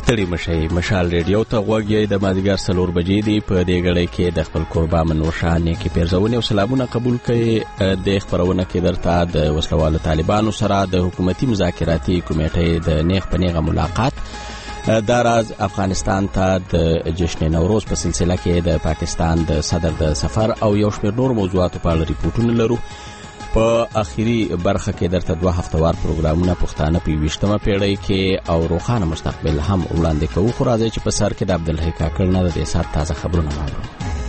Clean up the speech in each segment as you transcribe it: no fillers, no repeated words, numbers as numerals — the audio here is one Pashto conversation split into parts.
ستړي مشئ مشال ریډیو ته غوږ یې د مازدیګر 4 بجې دی. په دې غړې کې د خپل قربا منوشان کې پیرزونې او سلامونه قبول کړي. د خبرونه کې درته د وسلوالو طالبانو سره د حکومتي مذاکراتي کمیټې د نیغ په نیغه ملاقات. دا راز افغانستان ته د جشن نوروز په سلسله کې د پاکستان د صدر د سفر او یو شمېر نور موضوعاتو په اړه ریپورټونه لرو. په اخیری برخه کې درته 2 هفتهوار پروګرامونه پښتانه په 20مه پیړۍ کې او روښانه مستقبل هم وړاندې کوو. خو راځي چې په سر کې د عبدالحی کاکړ نه د سات تازه خبرونه واورو.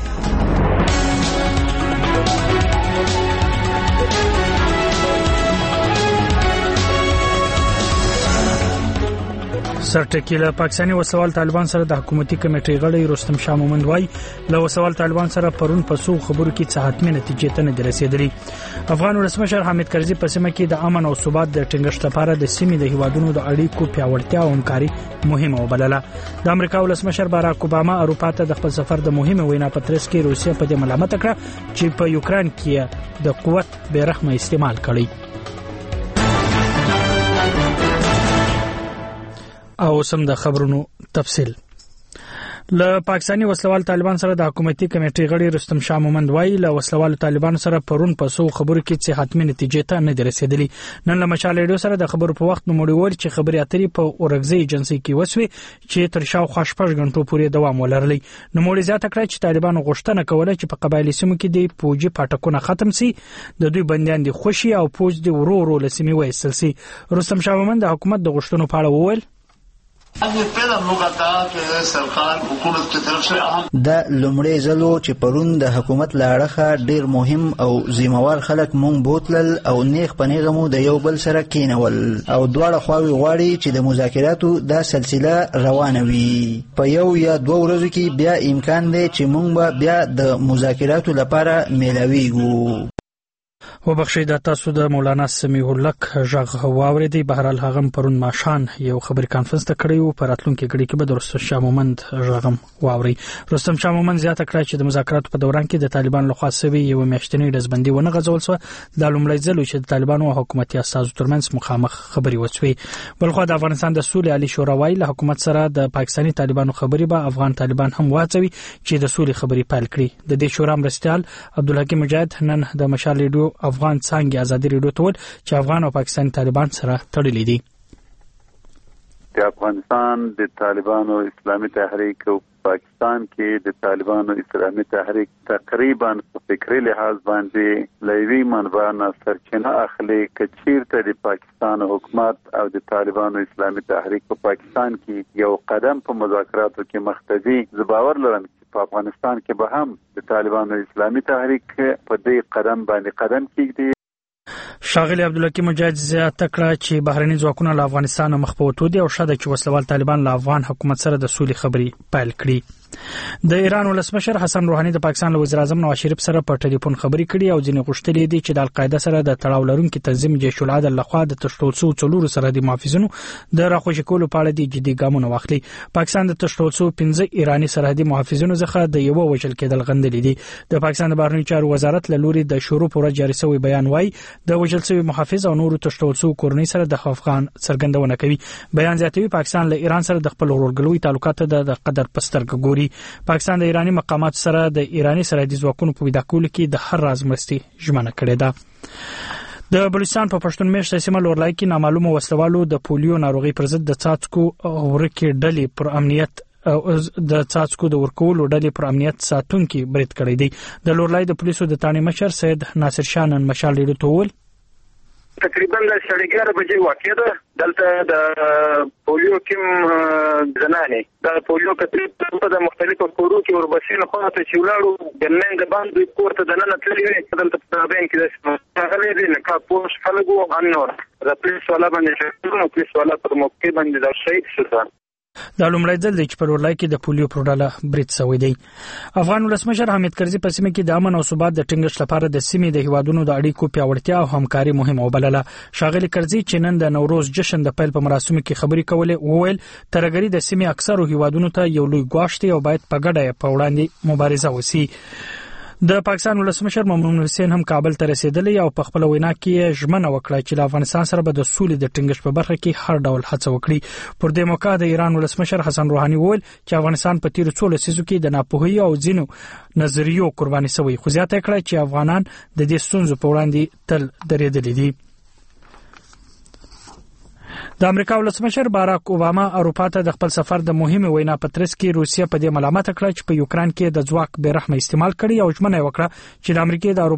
سرټکیله پاکستاني وسوال طالبان سره د حکومتي کمیټې غړي رستم شاه مومند وای له وسوال طالبان سره پرون په سو خبرو کې څه حتمي نتیجې ته نه رسیدلې. افغان ولسمشر حامد کرزي په سیمه کې د امن او ثبات د ټینګښت لپاره د سیمې د هیوادونو د اړیکو پیاوړتیا او همکاري مهمه وبلله. د امریکا ولسمشر باراک اوباما اروپا ته د خپل سفر د مهمه وینا په ترڅ کې روسیه په دې ملامت کړه چې په یوکران کې د قوت بیرحمه استعمال کړي. او سم د خبرونو تفصیل. له پاکستاني وسلوال طالبان سره د حکومتي کمیټې غړي رستم شاه مومند وای له وسلوال طالبان سره پرون په سو خبرو کې څه حتمي نتیجې ته نه رسیدلې. نن له مشال ریډیو سره د خبرو په وخت نوموړي وویل چې خبري اترې په اورګزي ایجنسي کې وسوي چې تر شاوخوا 6 غنټو پورې دوام ولرلی. نوموړي زیاته کړه چې طالبانو غوښتنه کوله چې په قبایلی سیمو کې د فوجي پټکونه ختم سي، د دوی بنديان دي خوشي او فوج د ورو لسمي وایسل سي. رستم شاه مومند د حکومت د غوښتنو په اړه وویل دا لومړی ځلو چې پرون د حکومت لاړخه ډیر مهم او ذمہوار خلک مونږ بوتلل او نیغ په نیغه مو د یو بل سره کېنول او دواړه خواوې غواړي چې د مذاکراتو دا سلسله روانه وي. په یو یا 2 ورځو کې بیا امکان دی چې مونږ بیا د مذاکراتو لپاره میلاویږو. وبخښئ د تاسو د مولانا سمیع الحق ژغ واوریدي. بهرحال هغه پرون ماشان یو خبري کانفرنس ته کړیو. پر راتلونکي غړي کې به د رستم شاه مومند ژغم واوري. رستم شاه مومند زیاته کړه چې د مذاکراتو په دوران کې د طالبان لخوا سوي یو میاشتنی ډزبندي ونه غځول شو. د لومړی ځل چې د طالبانو او حکومتي اساسو ترمنځ مخامخ خبري وشوي. بلخو د افغانستان د سولې عالی شورا وایي له حکومت سره د پاکستاني طالبانو خبري به افغان طالبان هم واچوي چې د سولې خبري پیل کړي. د دې شورا مرستيال عبدالحکیم مجاهد نن د مشال ریډیو افغان څنګه ازادي ریډیو ته ول چې افغان او پاکستاني طالبان سره تړلې دي. د افغانستان د طالبانو اسلامي تحریک او پاکستان کې د طالبانو اسلامي تحریک تقریبا په فکری لحاظ باندې لوی منبع نه سرچینه اخلي. کچیرته د پاکستان حکومت او د طالبانو اسلامي تحریک په پاکستان کې یو قدم په مذاکراتو کې مختدي زباور لرم په افغانستان کې به هم د طالبانو اسلامي تحریک په دې قدم باندې قدم کېږي. شاغلی عبدالحکیم مجاهد زیاته کړه چې بهرني ځواکونه له افغانستان مخ په وتو دي او شاده چې وسلوال طالبان له افغان حکومت سره د سولې خبري پیل کړي. د ایران ولسمشر حسن روحاني د پاکستان له وزیر اعظم نواز شریف سره په ټلیفون خبري کړي او ځینې غوښتلې دي چې د القاعده سره د تړاو لرونکي تنظیم جیش العدل لخوا د تشتولسو څلور سرحدي محافظونو د راخوشي کولو په اړه د جدي ګامونه واخلي. پاکستان د تشتولسو 15 ایرانی سرحدي محافظونو څخه د یو وجل کېدل غندلې دي. د پاکستان د بهرنیو چارو وزارت له لوري د شروع پورې جاري شوی بیان وایي د وجل شوی محافظ او نورو تشتولسو کورنۍ سره د افغان څرګندونه کوي. بیان زیاتوي پاکستان له ایران سره د خپل ورورګلوي تعلقات د قدر پسترګ ګوري. پاکستان د ایرانی مقامات سره د ایرانی سرحدي ځواکونو په پیدا کولو کې د هر راز مرستي ژمنه کړې ده. د بلوچستان په پښتون میشته سیمه لورلای کې نامعلومه وسلوالو د پولیو ناروغي پر ضد د څاڅکو ورکې ډلې پر امنیت د څاڅکو د ورکولو ډلې پر امنیت ساتونکو برید کړی دی. د لورلای د پولیسو د تانی مشر سید ناصر شاه نن مشال ریډیو ته وویل تقریبا د 11:30 بجې واقع ده. دلته د پولیو کې زنانې د پولیو کتل په مختلفو کورو کې وربسین خو ته چې ولاړو د نن د باندې کوړه د نن تللی دلته په بین کې د هغه دې نه کا پوش خلکو انور د پولیس والا باندې چې پولیس والا پر موقع باندې دا شي شته. دا لومړی ځل دی چې په ورلای کې د پولیو پر ډله برید شوی دی. افغان ولسمشر حامد کرزي په سیمه کې د امن او ثبات د ټینګښت لپاره د سیمې د هیوادونو د اړیکو پیاوړتیا او همکاري مهمه وبلله. شاغلی کرزي چې نن د نوروز جشن د پیل په مراسمو کې خبري کولې وویل ترګری د سیمې اکثرو هیوادونو ته یو لوی ګواښ دی او باید په ګډه په وړاندې مبارزه وشي. د پاکستان ولسمشر ممنون حسین هم کابل ته رسیدلی او په خپل وینا کې ژمنه وکړه چې د افغانستان سره به د سولې د ټینګښت په برخه کې هر ډول هڅه وکړي. پر دې موقع د ایران ولسمشر حسن روحاني وویل چې افغانستان په تیر څو لسیزو کې د ناپوهۍ او ځینو نظریو قرباني شوی، خو زیاته کړه چې افغانان د دې ستونزو په وړاندې تل درېدلي دي. د امریکا ولسمشر باراک اوباما اروپا ته د خپل سفر د مهمه وینا په ترڅ کې روسیه په دې ملامت کړه چې په یوکران کې د ځواک بیرحمه استعمال کړي او ژمنه وکړه چې د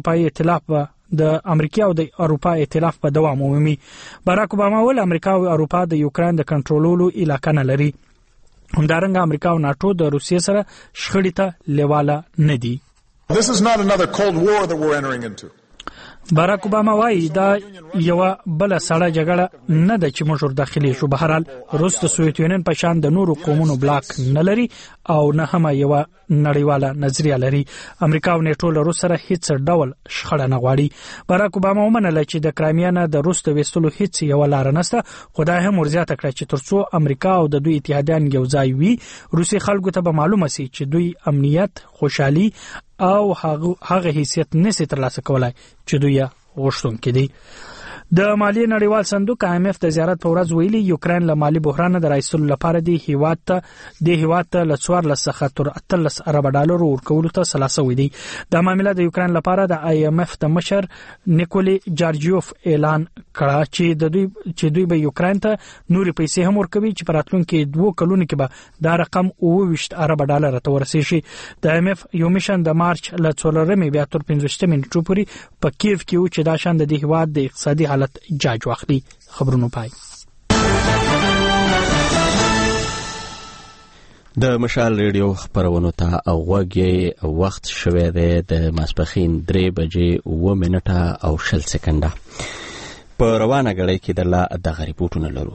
امریکا او د اروپا ائتلاف په دوام ومومي. باراک اوباما ول امریکا او اروپا د یوکران د کنټرولولو علاقه نه لري. همدارنګه امریکا او ناتو د روسیې سره شخړې ته لیواله نه دي. This is not another Cold War that we're entering into. باراک اوباما وايي دا یو بل سړه جګړه نه ده چې موږ داخلي شو. بهرحال روس د سوویت یونین په شان د نورو قومونو بلاک نه لري او نه هم یو نړیواله نظریه لري. امریکا او نیټو له روس سره هیڅ ډول شخړه نه غواړي. باراک اوباما ومنله چې د کرایمیا نه د روس د وستلو هیڅ یو لار نشته، خو دا هم ورزیاته کړه چې ترڅو امریکا او د دوی اتحادیان یو ځای وي، روسي خلکو ته به معلومه سي چې دوی امنیت، خوشحالي او هغه حیثیت نشي ترلاسه کولای چې دوی غوښتونکي دي. د مالی نړیوال صندوق IMF د زیارت په ورځ ویلي یوکرين له مالی بحران د رایستلو لپاره د هیواد ته ل 14 څخه تر 18 ارب ډالر ورکولو ته سلاسه دي. د معاملې د یوکرين لپاره د IMF د مشر نیکولي جارجیوف اعلان کړ چې دوی به یوکرين ته نوري پیسې هم ورکوي چې په راتلونکي 2 کلونو کې به دا رقم 22 ارب ډالر ته ورسیږي. د IMF یو میشن د مارچ ل 4 بیا تر 15 منټو پورې په کیف کې و چې دا شان د هیواد د اقتصادي حالت جاج واخلي. خبرونه پای. د مشال ریډیو خبرونو ته اوغږی وخت شوه د ماسپخین 3 بجې 9 منټه او 0 سکنډه. په روانه غړې کې درلا د غریبوټونه لرو.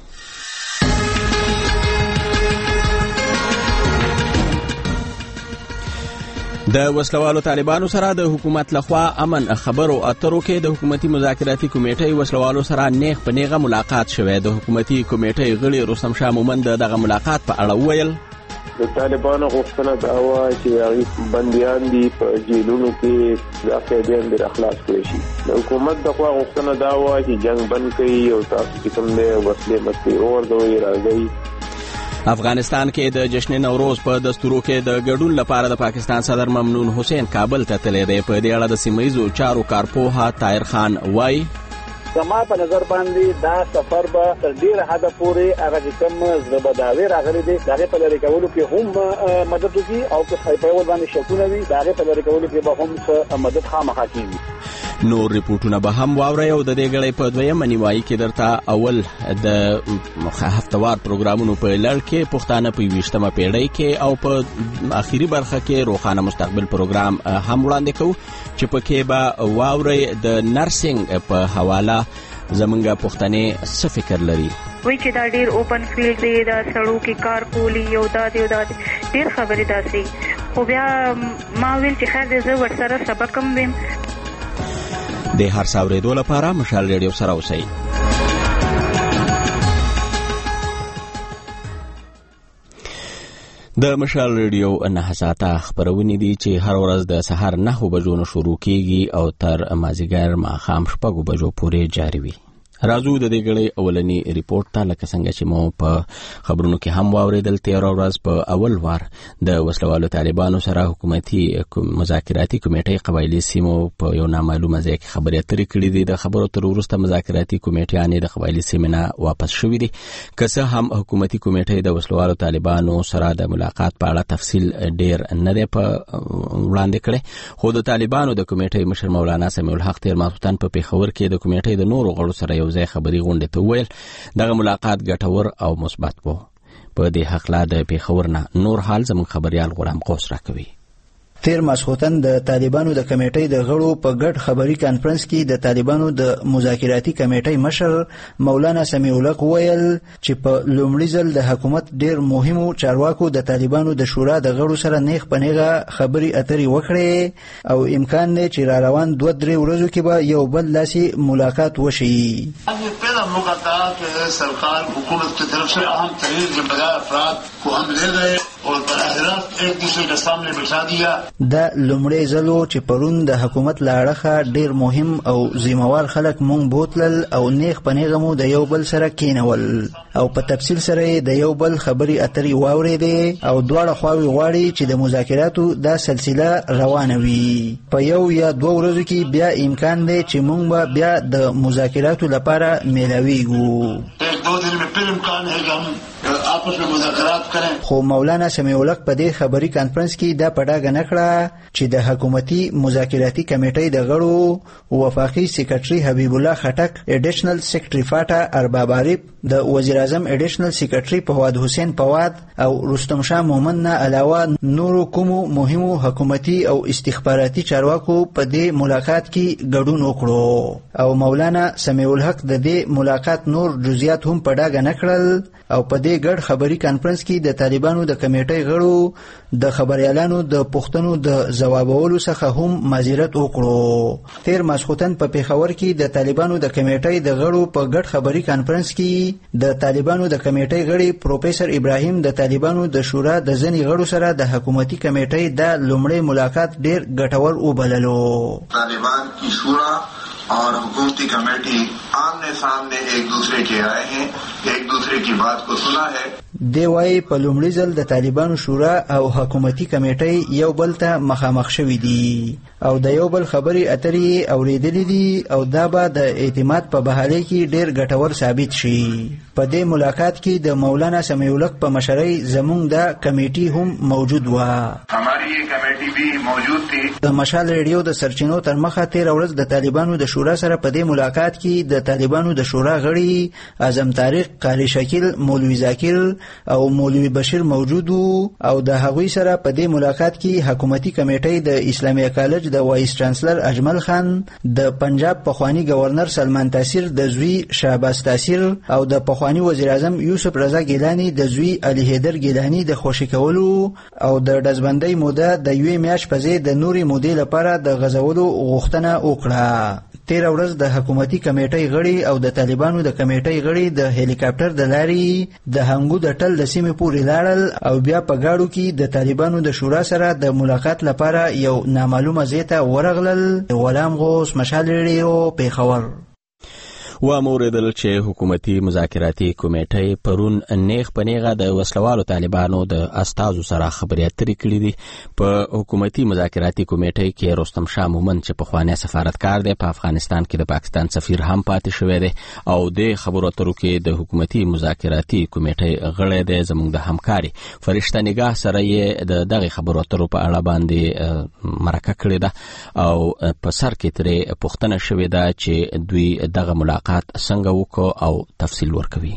د وسلوالو طالبانو سره د حکومت لخوا امن خبرو اترو کې د حکومتي مذاکراتي کمیټې وسلوالو سره نیغ په نیغه ملاقات شوه. د حکومتي کمیټې غړي رستم شاه مومند دغه ملاقات په اړه ویل د طالبانو غوښتنه دا و چې هغه بنديان دي په جیلونو کې ځکه د اخلاص کړی شي. د حکومت دغه غوښتنه دا و چې جنگ بند کړي او تاسو کوم نه وسلې مستي اوردوي راځي. افغانستان کې د جشن نوروز په دستورو کې د ګډون لپاره د پاکستان صدر ممنون حسین کابل ته تللی دی. په دې اړه د سیمه‌ییزو چارو کارپوه طاهر خان وایي زما په نظر باندې دا سفر به تر ډیره حد پورې هغه کوم زبرداوی راغلي دي دغه په لری کولو کې هم مدد وکړي او په خیپول باندې شکونه وي دغه په لری کولو کې به هم مدد خامخا کیږي. نور ریپورتونه به هم واوري او د دې غړې په دویمه نیوایي کې درته اول د هفتوار پروګرامونو په لړ کې پښتانه په 20مه پیړۍ کې او په اخیری برخه کې روخانه مستقبل پروګرام هم وړاندې کوو چې پکې به واوري د نرسنګ په حواله زمونږ پښتنې څه فکر لري. وای چې دا ډیر اوپن فیلډ دی، دا سړو کې کار کولی یو دا ډیر خبرې داسي، خو بیا ما ویل چې خیر دې زه ورسره سبق کم ویم. د هر څاورېدو لپاره مشال ریډیو سره اوسئ. د مشال ریډیو 9 ساعته خبرونه دي چې هر ورځ د سحر 9 بجو نه شروع کیږي او تر مازیګر ماښام 6 بجو پورې جاری وي. راځو د دې غړې اولنی ریپورت ته لکه څنګه چې مو په خبرونو کې هم واوریدل. 13 ورځ په اول وار د وسلوالو طالبانو سره حکومتي مذاکراتي کمیټې قبایلی سیمو په یو نامعلومه ځای کې خبرې اترې کړې دي. د خبرو تر وروسته مذاکراتي کمیټیانې د قبایلی سیمه واپس شوې دي. که څه هم حکومتي کمیټې د وسلوالو طالبانو سره د ملاقات په اړه تفصیل ډیر نه دی په وړاندې کړی، خو د طالبانو د کمیټې مشر مولانا سمیع الحق تیر ماخوتن په پیښور کې د کمیټې د نورو غړو سره یو ځای خبري غونډه ته ویل دغه ملاقات ګټور او مثبت وو. په دې حق لا د پیښور نه نور حال زموږ خبريال غلام قوس راکوي. تیر ماسخوتن د طالبانو د کمیټې د غړو په ګډ خبري کانفرنس کې د طالبانو د مذاکراتي کمیټې مشر مولانا سمیع الحق ویل چې په لومړي ځل د حکومت ډیر مهمو چارواکو د طالبانو د شورا د غړو سره نیغ په نیغه خبري اترې وکړي او امکان دی چې را روان 2-3 ورځو کې به یو بل لاسي ملاقات وشي. پہلا موقع تھا کہ سرکار حکومت کی طرف سے اہم ترین ذمہ دار افراد کو ہم لے گئے और बराह एक दूसरे के सामने बिठा दिया. دا لومړی ځلو چې پرون د حکومت لاړخه ډیر مهم او ذمہوار خلک مونږ بوتلل او نیغ پنیغه مو د یو بل سره کینول او په تفصیل سره د یو بل خبري اترې واورېدې او دواړه خواوې غواړي چې د مذاکراتو دا سلسله روانه وي. په یو یا دوه ورځو کې بیا امکان دی چې مونږ بیا د مذاکراتو لپاره میلاویږو. دو دن میں پھر امکان ہے کہ ہم آپس میں مذاکرات کریں. خو مولانا سمیع الحق په دې خبري کانفرنس کې دا پډاګه نکړه چې د حکومتي مذاکراتي کمیټې د غړو وفاقي سیکریټري حبیب الله خټک، ایډیشنل سیکریټري فاټا ارباب عارف، د وزیر اعظم ایډیشنل سیکریټري فواد حسین فواد او رستم شاه مومن نه علاوه نورو کومو مهمو حکومتي او استخباراتي چارواکو په دې ملاقات کې ګډون وکړو او مولانا سمیع الحق د دې ملاقات نور جزئیات هم پډاګه نکړل او په دې ګډ خبري کانفرنس کې د طالبانو د کمیټې غړو د خبريالانو د پښتنو د ځوابولو څخه هم معذرت وکړو. تیر ماسخوتن په پیښور کې د طالبانو د کمیټې د غړو په ګډ خبري کانفرنس کې د طالبانو د کمیټې غړي پروفیسور ابراهیم د طالبانو د شورا د ځنی غړو سره د حکومتي کمیټې د لومړی ملاقات ډیر ګټور وبللو. طالبان کی شورا और हुकूमती कमेटी आमने सामने एक दूसरे के आए हैं, एक दूसरे की बात को सुना है. دی وای په لومړي ځل د طالبانو شورا او حکومتي کمیټې یو بل ته مخامخ شوي دي او د یو بل خبري اترې اوریدلې دي او دا به د اعتماد په بحاله کې ډیر ګټور ثابت شي. په دې ملاقات کې د مولانا سمیع الحق په مشرۍ زمونږ د کمیټې هم موجود و. हमारी ये कमेटी भी मौजूद थी. د مشال ریډیو د سرچینو تر مخه تیر ورځ د طالبانو د شورا سره په دې ملاقات کې د طالبانو د شورا غړي اعظم طارق، قاری شکیل، مولوی ذاکر او مولوی بشیر موجود او د هغوی سره په دې ملاقات کې حکومتي کمیټې د اسلامي کالج د وایس چانسلر اجمل خان، د پنجاب پخوانی گورنر سلمان تاثیر د زوی شهباز تاثیر او د پخوانی وزیر اعظم یوسف رضا ګیلانی د زوی علي حیدر ګیلانی د خوشی کولو او د دزبندۍ موده د یوې میاشت په ځای د نوري مودې لپاره د غزولو غوښتنه وکړه. تیر ورځ د حکومتي کمیټې غړي او د طالبانو د کمیټې غړي د هلیکاپټر د لاري د هنګو د ټل د سیمې پورې لاړل او بیا په گاډو کې د طالبانو د شورا سره د ملاقات لپاره یو نامعلومه ځای ته ورغلل. غلام غوث، مشال ریډیو، پیښور. و موردل چې حکومتي مذاکراتي کمیټې پرون نیغ پنیغه د وسلوالو طالبانو د استازو سره خبرې اترې کړې دي. په حکومتي مذاکراتي کمیټې کې رستم شاه مومن چې پخوانی سفارتکار دی په افغانستان کې د پاکستان سفیر هم پاتې شوی دی او د خبرو اترو کې د حکومتي مذاکراتي کمیټې غړی دی. زموږ د همکاري فرشته نگاه سره یې د دغه خبرو اترو په اړه باندې مرکه کړې ده او په سر کې ترې پوښتنه شوې ده چې دوی دغه ملاقات څنګه وکړو او تفصیل ورکوي.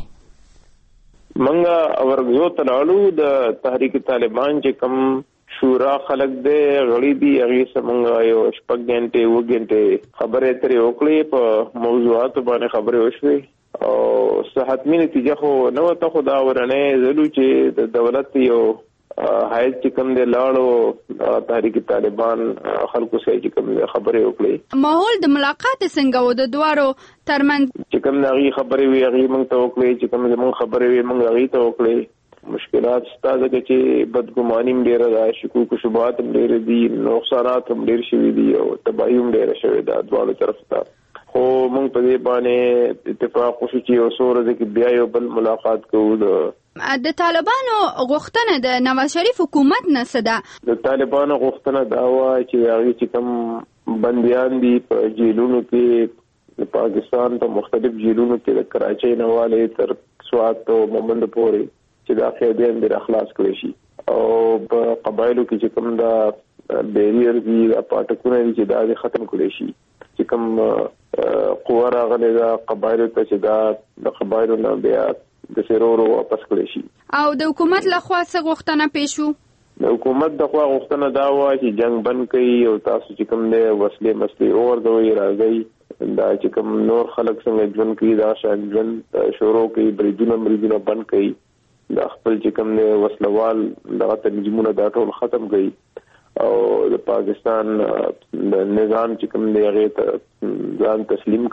منګه ورغو تلالو د تحریک طالبان چې کم شورا خلق دې غړي دي هغه څنګه یو شپږ غنټه وګنټه خبرې ترې وکړې په موضوعات باندې خبرې وشوي او صحتمي نتیجه خو نو ته خدا ورنه زلو چې د دولت یو حایز چې کوم دی لاړو تحریک طالبان خلکو سره چې کوم خبرې وکړي. ماحول د ملاقات څنګه و د دوارو ترمن چې کوم نغي خبرې وي هغه موږ ته وکړي چې کوم موږ خبرې وي موږ هغه ته وکړي. مشکلات ستاسو چې بدګماني ډیره ده، شکوک او شبهات ډیره دي، نقصانات هم ډیر شوي دي او تباہي هم ډیره شوې ده دواړو طرف ته. خو موږ په دې باندې اتفاق وشو چې یو څو ورځې کې بیا یو بل ملاقات کوو. د طالبانو غوښتنه د نواز شریف حکومت نه څه ده؟ د طالبانو غوښتنه دا وه چې هغوی چې کوم بندیان دي په جیلونو کې د پاکستان په مختلف جیلونو کې د کراچۍ نه والې تر سوات او مومند پورې چې دا قیدیان دې راخلاص کړی شي او په قبایلو کې چې کوم دا بیریر دي دا پاټکونه دي چې دا دې ختم کړی شي. چې کوم قوه راغلې ده قبایلو ته چې دا د قبایلو نه بیا د سرورو واپس کړی شي. او د حکومت لخوا څه غوښتنه پیښ شو؟ د حکومت لخوا غوښتنه دا وه چې جنگ بند کړي او تاسو چې کوم دی وسلې مسلې وغورځوئ راځئ دا چې کوم نور خلک څنګه ژوند کوي دا شان ژوند شروع کړي، بریدونه بند کړي، دا خپل چې کوم دی وسلوال دغه تنظیمونه دا ټول ختم کړي او د پاکستان د نظام چې کوم دی هغې ته ځان تسلیم کړي.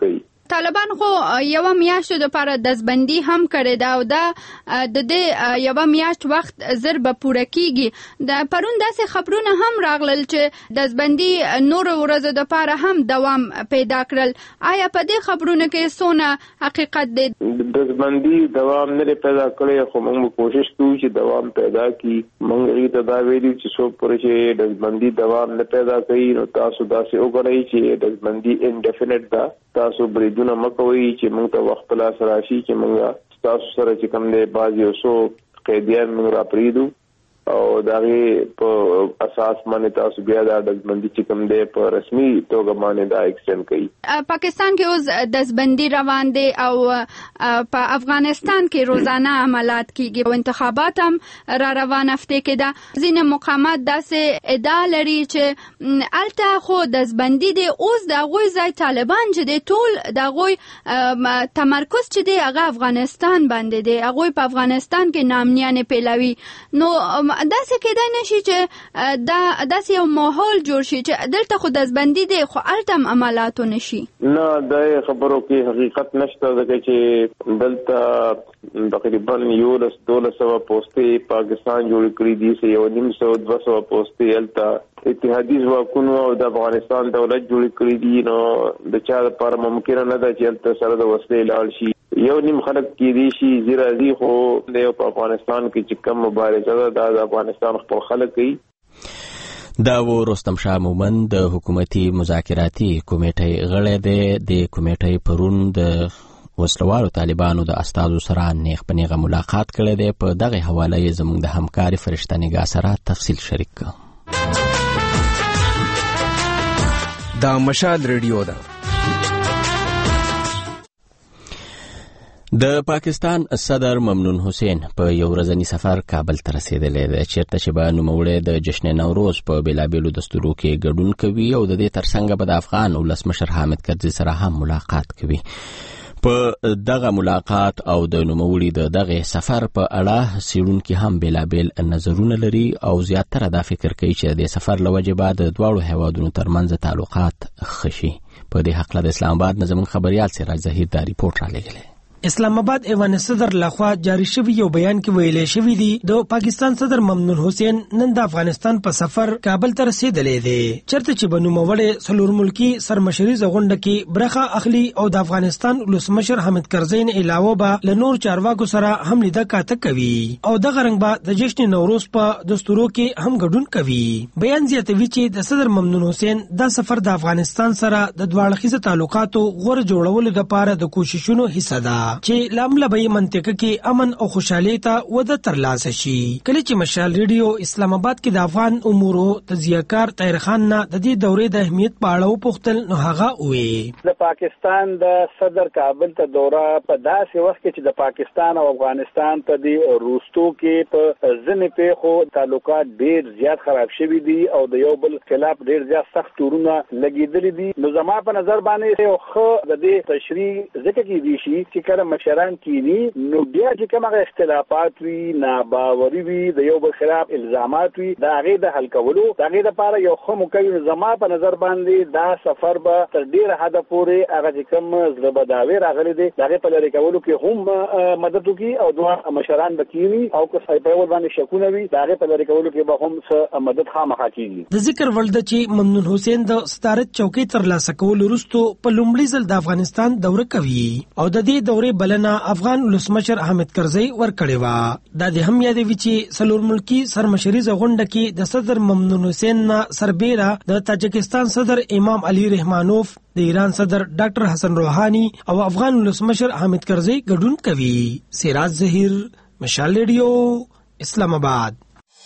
طالبان خو یو میاشت د لپاره دزبندي هم کړې ده او دا د دې یو میاشت وخت زر به پوره کیږي. د پرون داسې خبرونه هم راغلل چې دزبندي نور ورځې د لپاره هم دوام پیدا کړل. آیا په دې خبرونو کې څونه حقیقت دی؟ دزبندي دوام نه پیدا کړی خو موږ کوشش کوو چې دوام پیدا کړي. موږ دا ویلي چې څو پورې چې دزبندي دوام نه پیدا کوي نو تاسو داسې وګورئ چې دزبندي انډیفینټ ده. تاسو بریدونه مکوئ چې موږ ته وخت لاس راشي چې موږ تاسو سره چې کوم دی بعضې اوسو قیدیان موږ را پرېږدو او د هغې په اساس باندې تاسو بیا دا دزبندي چې کوم دی په رسمي توګه باندې دا ایکسټینډ کوي. پاکستان کې اوس دزبندي روان دی او په افغانستان کې روزانه عملات کیږي او انتخابات هم را روان هفته کې ده. ځینې مقامات داسې ادعا لري چې الته خو دزبندي دی، اوس د هغوی ځای طالبان چې دی ټول د هغوی تمرکز چې دی هغه افغانستان باندې دی، هغوی په افغانستان کې ناامنیانې پیلوي. نو داسې کېدای نشي چې داسې یو ماحول جوړ شي چې دلته خو دزبندي دی خو هلته هم عملاتو نشي؟ نه، د خبرو کې حقیقت نشته ځکه چې دلته تقریبا 1100 پوستې پاکستان جوړ کړي دي، 150-200 پوستې هلته اتحادي ځواکونو او د افغانستان دولت جوړ کړي دي. نو د چا لپاره ممکن نه ده چې هلته سره د وسلې لاړ شي. یو نیم خلک کې دي شي زیرازي خو د په افغانستان کې چې کوم مبارزه ده د افغانستان خپل خلک کوي. دا و رستم شاه مومن د حکومتي مذاکراتي کمیټې غړی دی. د کمیټې پرون د وسلوالو طالبانو د استازو سره نیغ په نیغه ملاقات کړی دی. په دغه حواله یې زموږ د همکاري فرشته نگاه سره تفصیل شریک کړ. دا مشال ریډیو ده. د پاکستان صدر ممنون حسین په یو ورځنی سفر کابل ته رسیدلی دی، چیرته چې به نوموړی د جشن نوروز په بېلابېلو دستورو کې ګډون کوي او د دې ترڅنګ به د افغان ولسمشر حامد کرزي سره هم ملاقات کوي. په دغه ملاقات او د نوموړي د دغه سفر په اړه څېړونکي هم بېلابېل نظرونه لري او زیاتره دا فکر کوي چې د سفر له وجې به د دواړو هیوادونو ترمنځ تعلقات ښه شي. په دې هکله د اسلام آباد نه زموږ خبریال سراج ظهیر دا ریپورټ رالیږلی. اسلام آباد ایوان صدر لخوا جاری شوی یو بیان کې ویلې شوی دی د پاکستان صدر ممنون حسین نن د افغانستان په سفر کابل ته رسیدلی دی، چرته چې بنوموړی څلور ملکی سرمشریزه غونډه کې برخه اخلي او د افغانستان ولسمشر حامد کرزي نه علاوه به له نور چارواکو سره هم لیده کاته کوي او دغه رنګ به د جشن نوروز په دستورو کې هم ګډون کوي. بیان زیاتوي چې د صدر ممنون حسین دا سفر د افغانستان سره د دواړه تعلقاتو غوړ جوړولو لپاره د کوششونو حصہ ده چې لامل به منطقه کې امن او خوشحالي ته وده ترلاسه شي. کله چې مشال ریډیو اسلام آباد کې د افغان امورو تجزیه‌کار طاهر خان نه د دې دورې د اهمیت په اړه وپوښتل نو هغه وویل د پاکستان د صدر کابل ته دوره په داسې وخت کې چې د پاکستان او افغانستان په دې روستو کې په ځینې پیښو تعلقات ډېر زیات خراب شوي دي او د یو بل خلاف ډېر زیات سخت تورونه لګېدلي دي. نو زما په نظر باندې یو ښه د دې تشریح ځکه کېدی شي چې کله مشران کینی نو بیا چې کومه اختلافات وي ناباوري وي د یو بل خلاف الزامات وي دا هغه د حل کولو دا هغه لپاره یو خو مکوي. زما په نظر باندې دا سفر به تر ډیره حد پورې هغه چې کوم زړبداوي راغلي دي دا په لری کولو کې هم مدد وکي او دوه مشران بکینی او که په ول باندې شکونه وي دا په لری کولو کې به هم مدد خامخا کیږي. د ذکر ولده چې ممنون حسین د صدارت چوکۍ تر لاسه کول وروسته په لومړي ځل د افغانستان دوره کوي او د دې دورې بلنه افغان ولسمشر حامد کرزي ورکړی و. دا د هم یادوي چې څلور ملکی سرمشریزه غونډه کې د صدر ممنون حسین نه سربیره د تاجکستان صدر امام علي رحمانوف، د ایران صدر ډاکټر حسن روحاني او افغان ولسمشر حامد کرزي ګډون کوي. سراج ظهیر، مشال ریډیو، اسلام آباد.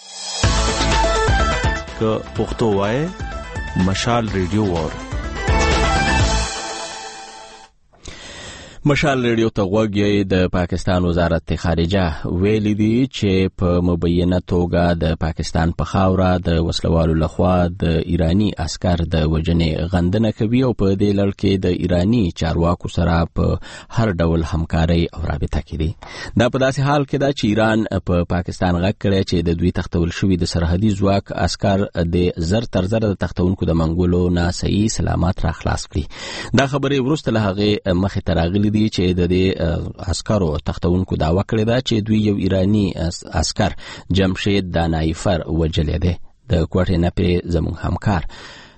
که پښتو وای مشال ریډیو ور مشال ریډیو ته غوږ یې. د پاکستان وزارت خارجه ویلي دي چې په مبینه توګه د پاکستان په خاوره د وسلوالو لخوا د ایرانی عسكر د وجنې غندنه کوي او په دې لړ کې د ایرانی چارواکو سره په هر ډول همکاري او رابطه کوي. دا په داسې حال کې ده چې ایران په پاکستان غږ کړی چې د دوی تختول شوی د سرحدي ځواک عسكر د زر تر زر د تختونکو د منګولو نه صحیح سلامت را خلاص کړي. دا خبرې وروسته له هغه مخې ته راغلي دي چې د دې عسکرو تختونکو دعوا کړې ده چې دوی یو ایرانی عسكر جمشید دانایفر وجلې ده. د کوټې نه پرې زموږ همکار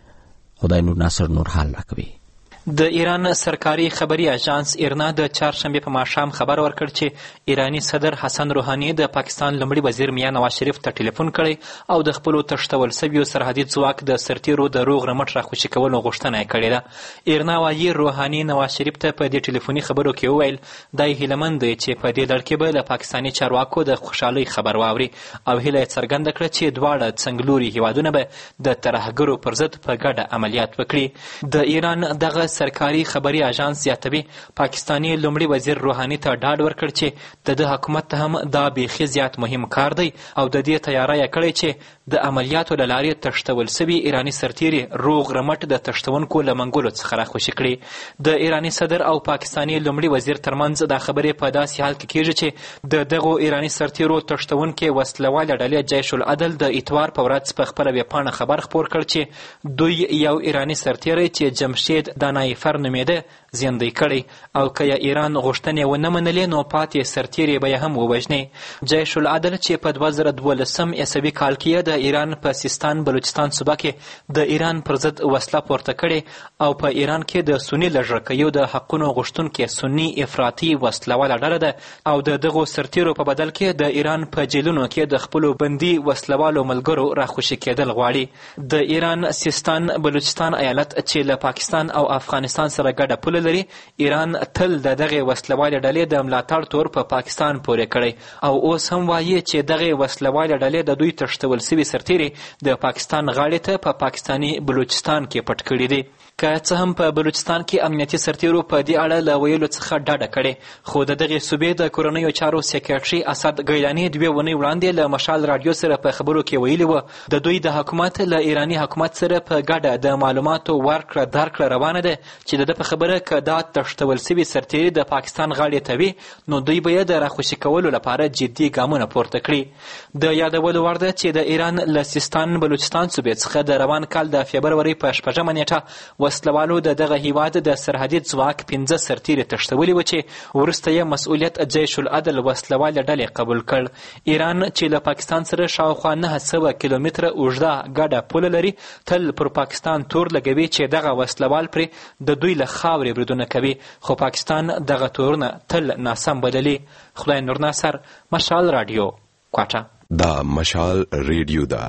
خدای نور ناصر نور حال راکوي. د ایران سرکاري خبري اژانس ایرنا د چهارشنبه په ماښام خبر ورکړ چې ایرانی صدر حسن روحاني د پاکستان لومړي وزیر میاں نواز شریف ته ټلیفون کړی او د خپل تشتول سویو سرحدي ځواک د سرتیرو د روغ رمټ راخوشي کولو غوښتنه کړې ده. ایرنا وايي روحاني نواز شریف ته په دې ټلیفوني خبرو کې وویل دای هیلمند دی چې په دې لړ کې به له پاکستاني چارواکو د خوشحالي خبر واوري او هیله څرګنده کړه چې دواړه څنګلوري هیوادونه به د ترهګرو پر ضد په ګډه عملیات وکړي. د ایران دغه سرکاري خبري اژانس زیاتوي پاکستاني لومړي وزیر روحاني ته ډاډ ورکړ چې د حکومت ته هم دا بیخي زیات مهم کار دی او د دې تیاری کړی چې د عملیاتو له لارې تشتول سوي ایرانی سرتیري روغ رمټ د تشتونکو له منګولو څخه راخوشي کړي. د ایرانی صدر او پاکستاني لومړي وزیر ترمنځ دا خبرې په داسې حال کې کیږي چې د دغو ایرانی سرتیرو تشتونکو وسلواله ډلې جیش العدل د اتوار په ورځ په خپله ویبپاڼه خبر خپور کړ چې دوی یو ایرانی سرتیری چې جمشید دانایفر نومېده زیندۍ کړی او که ایران غوښتنې ونه منلې نو پاتې سرتیري به یې هم ووژني. جیش العدل چې په 2012 عیسوي کال کې د ایران په سیستان بلوچستان صوبه کې د ایران پر ضد وسله پورته کړې او په ایران کې د سني لږرکیو د حقونو غوښتونکو سني افراطي وسلواله ډله ده او د دغو سرتیرو په بدل کې د ایران په جیلونو کې د خپلو بندي وسلوالو ملګرو راخوشي کېدل غواړي. د ایران سیستان بلوچستان ایالت چې له پاکستان او افغانستان سره ګډه پوله لري ایران تل د دغه وسلواله ډلې د ملاتړ تور په پاکستان پورې کړی او اوس هم وایي چې دغه وسلواله ډلې د دوی تشتول سوي سرتیري د پاکستان غاړې ته په پاکستاني بلوچستان کې پټ کړي دي. که څه هم په بلوچستان کې امنیتي سرتیرو په دې اړه له ویلو څخه ډډه کړې خو د دغې صوبې د کورنیو چارو سکرټري اسد ګیلاني 2 ونې وړاندې له مشال راډیو سره په خبرو کې ویلي وه د دوی د حکومت له ایرانی حکومت سره په ګډه د معلوماتو ورکړه درکړه روانه ده چې د په خبره که دا تشتول سوي سرتیري د پاکستان غاړې ته وي نو دوی به یې د راخوشي کولو لپاره جدي ګامونه پورته کړي. د یادولو وړ ده چې د ایران له سیستان بلوچستان صوبې څخه د روان کال د فبروري په 6 نیټه وسلوالو د دغه هیواد د سرحدي ځواک 15 سرتیري تښتولي و چې وروسته یې مسؤلیت جیش العدل وسلواله ډلې قبول کړ. ایران چې له پاکستان سره شاوخوا 900 کیلومتره اوږده ګډه پوله لري تل پر پاکستان تور لګوي چې دغه وسلوال پرې د دوی له خاورې بریدونه کوي خو پاکستان دغه تورونه تل ناسم بدلي. خدای نور ناصر مشال راډیو کوټه. دا مشال ریډیو دا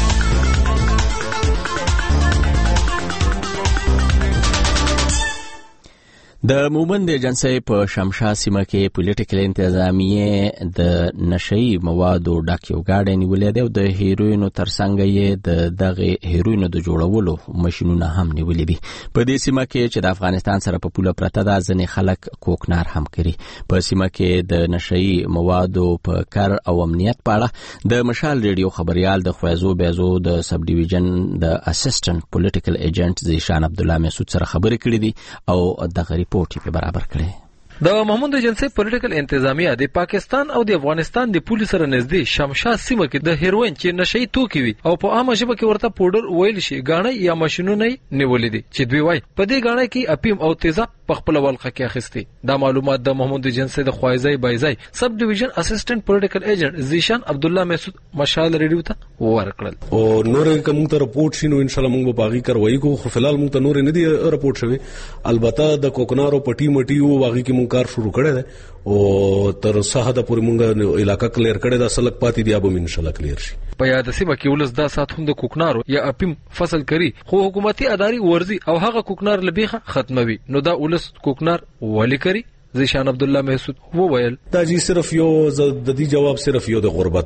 د مومند ایجنسی په شمشا سیمه کې پولیټیکل انتظامیه د نشئی موادو ډک یو گاډی نیولې ده او د هیروینو ترڅنګ یې د دغه هیروینو د جوړولو ماشینونه هم نیولې دي. په دې سیمه کې چې د افغانستان سره په پوله پرته ده ځینې خلک کوکنار هم کوي. په سیمه کې د نشئی موادو په کار او امنیت په اړه د مشال ریډیو خبريال د خوازو بیزو د سب ډیویژن د اسسټنټ پولیټیکل ایجنټ زیشان عبد الله مسعود سره خبرې کړې دي او دغه پورټي په برابر کړي. د محمود ایجنسی پولیټیکل انتظامیه د پاکستان او د افغانستان د پولیس سره نږدې شمشا سیمه کې د هیروین چې نشئی توکي وي او په عامه ژبه کې ورته پودر ویل شي غاڼې یا ماشینونه نیولې دي چې دوی وایي په دې غاڼې کې اپیم او تیزاب په خپل ولخه کې اخیستي. دا معلومات د محمود ایجنسی د خوایزای بایزای سب ډیویژن اسسټنټ پولیټیکل ایجنټ زیشان عبد الله مسعود مشال ریډیو ته ورکړل. او نور کوم ته رپورټ شینو ان شاء الله موږ به باغی کاروایی کو خو فلحال موږ ته نور نه دی رپورټ شوی. البته د کوکنارو پټي مټي او باغی کې موږ کار شروع کړی دی او تر ساحه د پورې موږ علاقہ کلیر کړی دا سلک پاتې دی به ان شاء الله کلیر شي. په یاد سیمه کې ولس دا سات هم د کوکنارو یا اپیم فصل کوي خو حکومتي اداري ورزي او هغه کوکنار لبيخه ختموي نو دا ولس کوکنار ولی کوي. زیشان عبد الله مسعود وویل دا جی صرف یو د دې جواب صرف یو د غربت ده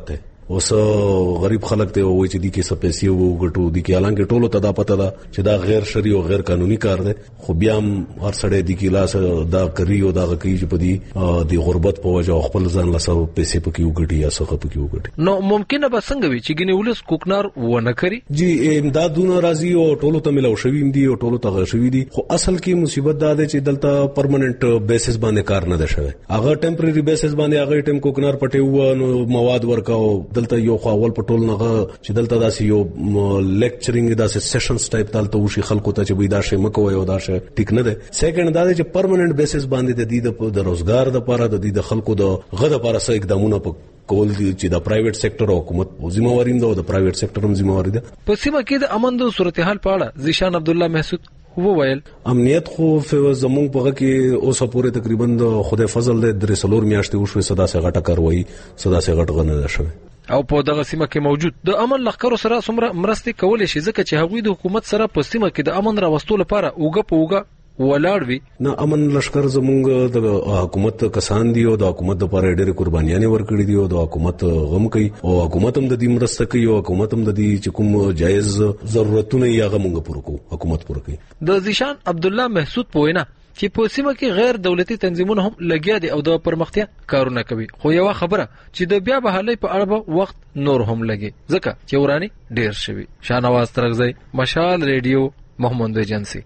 اوس غریب خلک ته وایي چې دي کې څه پیسې وګټو دي کې، حالانکه ټولو ته دا پته ده چې دا غیر شرعي او غیر قانوني کار دی، خو بیا هم هر سړی دي کې لاس دا کوي او دا کوي چې په دې د غربت په وجه خپل ځان له څه پیسې پکې وګټي یا څه پکې وګټي. نو ممکنه به څنګه وي چې ګینه ولس کوکنار ونه کوي؟ جی امدادونه راځي او ټولو ته ملو شوی دي او ټولو ته غشوي دي، خو اصل کې مصیبت دا ده چې دلته پرمننت بیسس باندې کار نه ده شوی. هغه ټمپرری بیسس باندې هغه ټیم کوکنار پټي و نو مواد ورکاو دلته یو خاول پټول نه چې دلته داسې یو لیکچرینګ داسې سیشنز ټایپ دلته وشي خلکو ته چې وای دا شی مکوي او دا شی ټیک نه ده. سیکنډ دا چې پرمننت بیسس باندې د دې د روزګار د لپاره د خلکو د غد لپاره څه اقدامونه کول دي چې د پرایویټ سېکټر او حکومت ذمہواری ده او د پرایویټ سېکټر هم ذمہواری ده. په سیمه کې د امن د صورتحال په اړه ذیشان عبدالله محسود وویل امنیت خو زمونږ په کې اوسه پورې تقریبا د خدای فضل د 3 میاشتې وشوي، صدا سه غټه کاروي صدا سه غټ غنه ده شوی او په دغه سیمه کې موجود د امن لخرو سره څومره مرستې کولای شي ځکه چې هغوی د حکومت سره په سیمه کې د امن راوستو لپاره اوګه په اوګه ولاړ وي. نه امن لشکر زمونږ د حکومت کسان دي او د حکومت لپاره ډېرې قربانیاں ورکړي دي او د حکومت غم کوي او حکومت هم د دې مرسته کوي او حکومت هم د دې چې کوم جایز ضرورتونه یې هغه مونږ پوره کوو، حکومت پوره کوي. د ذیشان عبدالله محسود په وینا چې په سیمه کې غیر دولتي تنظیمونه هم لګیا دي او د پرمختیا کارونه کوي، خو یو خبره چې د بیا بحالۍ په اړه وخت نور هم لګي ځکه چې ورانی ډیر شوی. شاهنواز ترغزی، مشال ریډیو، محمد ایجنسی.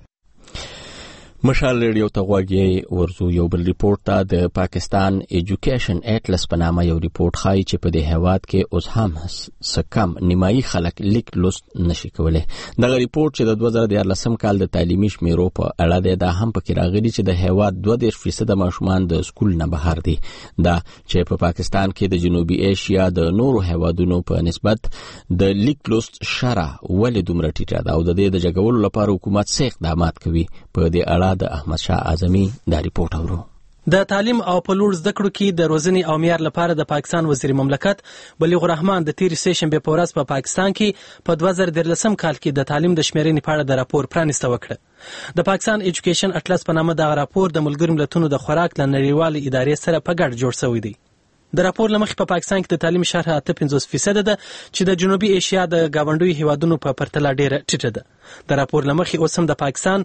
مشال ریډیو ته غوږی ورزو. یو بل ریپورت ته د پاکستان ایجوکیشن اټلس په نامه یو ریپورت ښایي چې په دې هیواد کې اوس هم سکم نیمایي خلک لیک لوست نشي کولی. دغه ریپورت چې د 2014 کال د تعلیمي شمیرو په اړه دی دا هم پکې راغلي چې د هیواد 22% ماشومان د سکول نه بهر دي. دا چې په پاکستان کې د جنوبي ایشیا د نورو هیوادونو په نسبت د لیک لوست شرح ولې دومره ټیټه ده او د دې د جګولو لپاره حکومت څه اقدامات کوي. په دې اړه د احمد شاه اعظمي دا ریپورت اورو. د تعلیم او په لوړ زده کړو کې د روزنې او معیار لپاره د پاکستان وزیر مملکت بلیغ الرحمن د تیر سه شنبه په ورځ په پاکستان کې په 2013 کال کې د تعلیم د شمیرنې په اړه د راپور پرانیسته وکړه. د پاکستان ایجوکیشن اټلس په نامه د راپور د ملګرو ملتونو د خوراک له نړیوالې ادارې سره په ګډ جوړ شوی دی. د راپور لمخې په پاکستان کې د تعلیم شرح 58% ده چې د جنوبي ایشیا د گاونډیو هیوادونو په پرتله ډیره ټیټه ده. د راپور لمخې اوس هم د پاکستان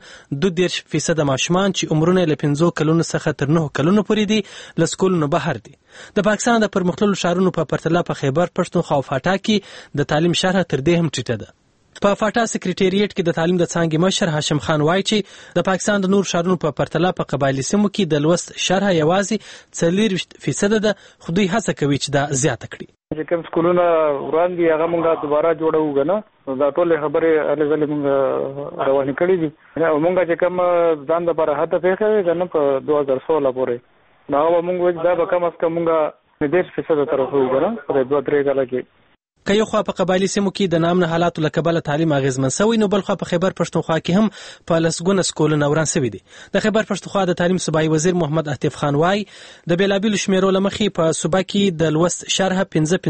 22% ماشومان چې عمرونه له 5 کلونو څخه تر 9 کلونو پورې دي له سکولونو بهر دي. د پاکستان د پرمختللو ښارونو په پرتله په خیبر پښتونخوا او فاټا کې د تعلیم شرح تر دې هم ټیټه ده. په فاټا سکریټریټ کې د تعلیم د څانګې مشر هاشم خان وایي چې د پاکستان د نور ښارونو په پرتله په قبایلی سیمو کې د لوست شرح یوازې 40% ده، خو دوی هڅه کوي چې دا زیاته کړي. چې کوم سکولونه وړاندې هغه مونږه دوباره جوړو غنه دا ټول خبره الګل مونږ روانه کړې دي. مونږه چې کوم ځان د لپاره هدف یې کړی غنه په 2016 پورې دا مونږ دا به کم از کم مونږه 10% تر وګورم په 2-3 کال کې. که یو خوا په قبایلی سیمو کې د نامنه حالاتو له کبله تعلیم اغیزمن شوی، نو بل خوا په خیبر پښتونخوا کې هم په لسګونه سکولونه وران شوي دي. د خیبر پښتونخوا د تعلیم صوبایي وزیر محمد عاطف خان وایي د بیلابیلو شمیرو له مخې په صوبه کې د لوست شرح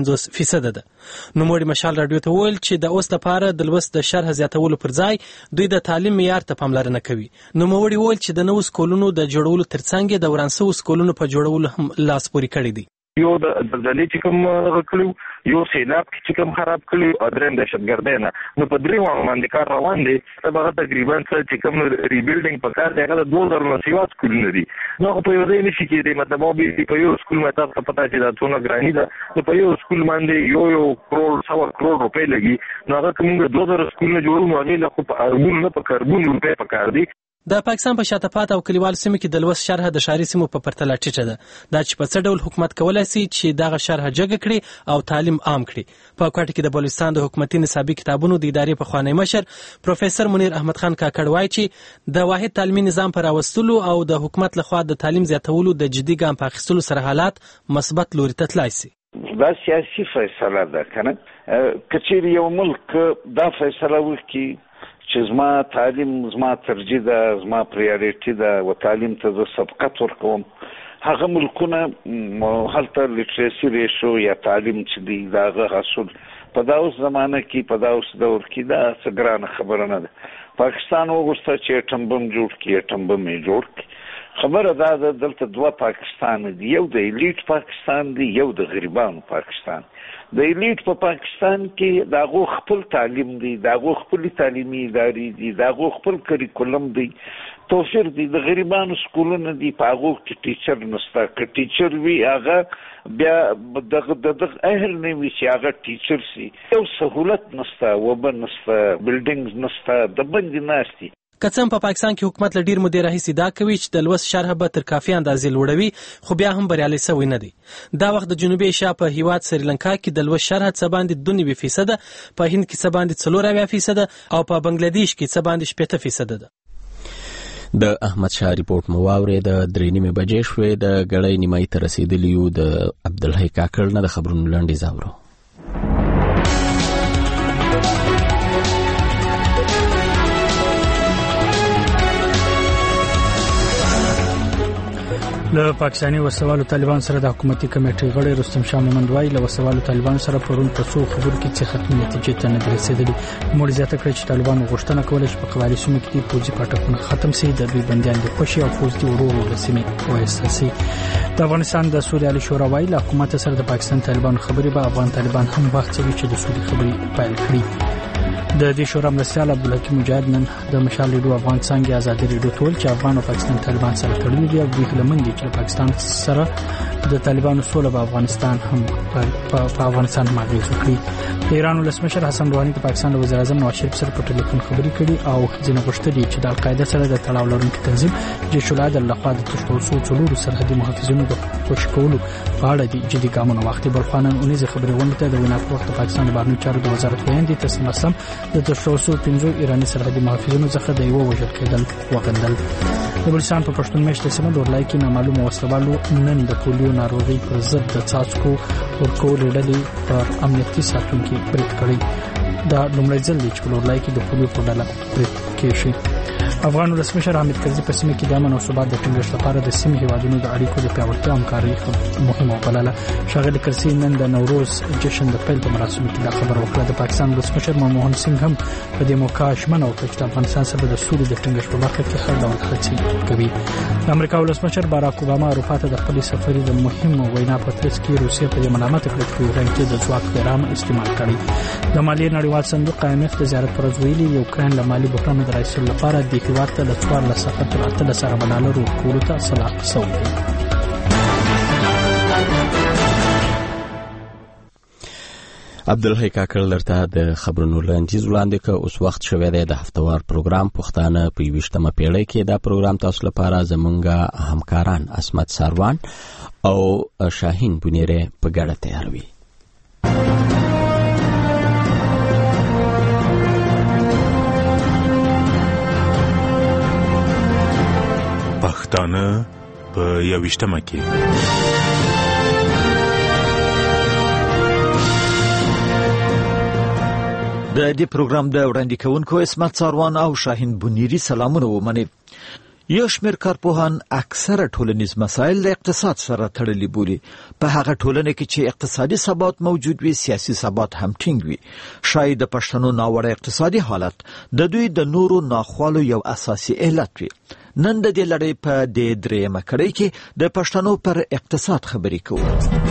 55% ده. نوموړي مشال راډیو ته وویل چې د اوس لپاره د لوست د شرح زیاتولو پر ځای دوی د تعلیم معیار ته پاملرنه کوي. نوموړي وویل چې د نوو سکولونو د جوړولو ترڅنګ د وران شوو سکولونو په جوړولو هم لاس پورې کړی دی. یو د زلزلې چې کوم غکړو، یو سیلاب چې کوم خراب کړي او درېم دهشتګردۍ نه، نو په درې وانه باندې کار روان دی. هغه تقریبا چې کوم ریبیلډینګ په کار دی هغه د 2000 سکولونه دي. نو په یو ځای نشي کېدی، مطلب او په یو سکول مته تاسو پتا چې دا څونه ګرانی ده، نو په یو سکول باندې یو کروڑ 100 کروڑ روپۍ لګي. نو هغه کوم 2000 سکولونه جوړو نو هغه له په اربون نه په کاربون روپۍ په کار دي. د پاکستان په شاته پات او کلیوال سیمو کې د لوست شرح د ښاري سیمو په پرتله ټیټه ده. دا چې په څه ډول حکومت کولای شي چې دغه شرح جګه کړي او تعلیم عام کړي. په کوټه کې د بلوچستان د حکومتي نصابي کتابونو د ادارې په خوانی مشر پروفیسور منیر احمد خان کاکړ وایي چې د واحد تعلیمي نظام پر راوستلو او د حکومت لخوا د تعلیم زیاتولو د جدي ګام په اخیستلو سره حالات مثبت لوري ته تللی شي. دا سیاسي فیصله ده کنه، کچیر یو ملک دا فیصله وکړي چې زما تعلیم زما ترجیح ده، زما پریاریټي ده او تعلیم ته زه سبقت ورکوم، هغه ملکونه هلته لیټریسي ریشو یا تعلیم چې دی دغه حاصل په دا اوس زمانه کې په دا اوس دور کې دا څه ګرانه خبره نه ده. پاکستان وغوښته چې اټم بم جوړ کړي، اټم بم یې جوړ کړي، خبره دا ده دلته دوه پاکستان دي، یو د ایلیټ پاکستان دی، یو د غریبانو پاکستان. د ایلیټ په پاکستان کې د هغو خپل تعلیم دی، د هغو خپل تعلیمي ادارې دي، د هغو خپل کریکولم دی، توفیر دی. د غریبانو سکولونه دي، په هغو کې ټیچر نشته. که ټیچر وي هغه بیا دغه اهل نه وي چې هغه ټیچر سي. یو سهولت نشته، وبه نشته، بلډینګز نشته، د بندي ناستي. که څه هم په پاکستان کې حکومت له ډیر مودې راهیسې دا کوي چې د لوست شرح به تر کافي اندازې لوړوي، خو بیا هم بریالی سوی نه دی. دا وخت د جنوبي ایشیا په هیواد سریلانکا کې د لوست شرح څه باندې 2.9%، په هند کې څه باندې 4% او په بنگلادیش کې څه باندې 8% ده. د احمد شاه ریپورت مو واورید. د 3:30 بجې شوې. د ګړۍ نیمایي ته رسیدلی یو. د عبدالحی کاکړ نه د خبرونو لنډیز اورو. له پاکستاني وسوالو طالبان سره د حکومتي کمیټې غړي رستم شاه مومند وايي له وسوالو طالبان سره پرون په څو خبرو کې څه ختمي نتیجې ته نه رسیدلي. نوموړي زیاته کړې چې طالبان غوښتنه کوله چې په قبایلي سیمو کې پوځي پاټکونه ختم شي، د دوی بندیان د خوشي او پوځي ورو رسمي وایستل شي. د افغانستان د سولې عالی شورا وايي له حکومت سره د پاکستان طالبان خبري به افغان طالبان هم وخت چې د سولې خبري پیل کړي. د دې شورا مرستیال عبدالحکیم مجاهد نن د مشال ریډیو افغان څنګه ازادي ریډیو ټول چې افغان او پاکستان طالبان سره تړلي دي او دوی هلمند دي چې پاکستان سره د طالبانو سوله په افغانستان هم اغېز وکړي. د ایران ولسمشر حسن روحاني د پاکستان د وزیر اعظم نواز شریف سره په ټلیفون خبرې کړې او ځینې غوښتنې چې د القاعده سره د تړاو لرونکي تنظیم جیش العدل لخوا د تشوسو څلورو سرحدي محافظینو د خوشي کولو په اړه دي جدي ګامونه واخلي. بلخوانن اونیز خبرې غونډه ته د وینا په وخت پاکستان د بهرنیو چارو د وزارت ویاندې تسنیم اسلام د تشوسو 15 ایراني سرحدي محافظینو څخه د یو وژل کېدل وغندل. د بلوچستان په پښتون میشته سیمه د اورلای کې نامعلومه وسلوالو نن د پولیو ناروغي پر ضد د څاڅکو ورکول ډلې پر امنیتي ساتونکو برید کړی. دا لومړی ځل دی چې په اورلای کې د پولیو په ډله برید کېږي. افغان ولسمشر حامد کرزي په سیمه کې د امن او ثبات د ټینګښت لپاره د سیمې هیوادونو د اړیکو د پیاوړتیا او همکارۍ مهمه وبلله. ښاغلي کرزي نن د نوروز جشن د پیل په مراسمو کې دا خبره وکړه. د پاکستان ولسمشر منموهن سینګ هم په دې موقع ژمنه وکړه چې د افغانستان سره د سولې د ټینګښت په برخه کې هر ډول هڅې کوي. د امریکا ولسمشر باراک اوباما اروپا ته د خپل سفر د مهمو وینا په ترڅ کې روسیې په ملامت کړه چې یوکرين کې د ځواک پیغام استعمال کړي. د مالی نړیوال صندوق IMF د زیارت پر ورځ ویلي یوکرين له مالی بحران د رئیس لپاره د هیواد ته د 14 سره بلالو ورکولو ته صلاح شوی دی. عبدالحی کاکړ لرته د خبرونو لنډیز وړاندې که اوس وخت شوی دی د هفتوار پروګرام پښتانه په 21مه پیړۍ کې. دا پروګرام تاسو لپاره زمونږ همکاران اسمت ساروان او شاهین بنیره په ګډه تیاروي. پښتانه په 21مه کې. د دې پروګرام د وړاندې کوونکو اسمت ساروان او شاهین بنیری سلامونه ومني. یو شمېر کارپوهان اکثره ټولنیز مسایل د اقتصاد سره تړلي بولي. په هغه ټولنه کې چې اقتصادي ثبات موجود وي، سیاسي ثبات هم ټینګ وي. شاید د پښتنو ناوړه اقتصادي حالت د دوی د نورو ناخوالو یو اساسي علت وي. نن د دې لړۍ په دې درېیمه کړۍ کې د پښتنو پر اقتصاد خبرې کوو.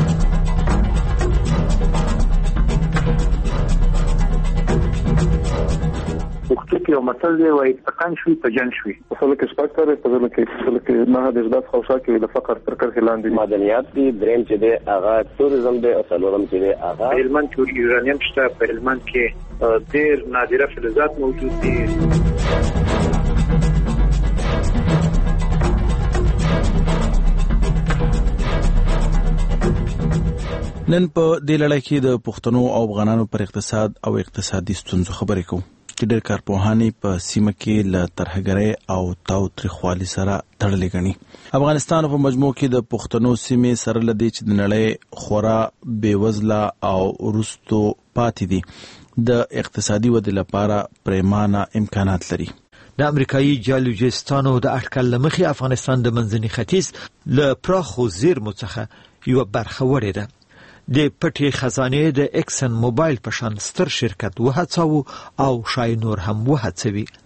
یو متل دی وایي تکان شوي په جنګ شوي. اصل کې سپاکتر په ځل کې نه د زړه خوشا کې د فقر تر کرښې لاندې معدنیات دي. دریم چې دی هغه توریزم دی او څلورم چې دی هغه هلمند کې یورانیم شته. په هلمند کې ډېر نادره فلزات موجود دي. نن په دې لړۍ کې د پښتنو او افغانانو پر اقتصاد او اقتصادي ستونزو خبرې کوو چې ډېر کارپوهانې په سیمه کې له ترهګرۍ او تاوتریخوالي سره تړلې ګڼي. افغانستان په مجموع کې د پښتنو سیمې سره لدې چې د نړۍ خورا بېوزله او وروستو پاتې دي د اقتصادي ودې لپاره پریمانه امکانات لري. د امریکایي جیولوجستانو د اټکل لمخې افغانستان د منځني ختیځ له پراخو زیرمو څخه یو برخه وړې ده. د پټې خزانې د اکسن موبایل په شان ستر شرکت وهڅاوه او شای نور هم وهڅوي.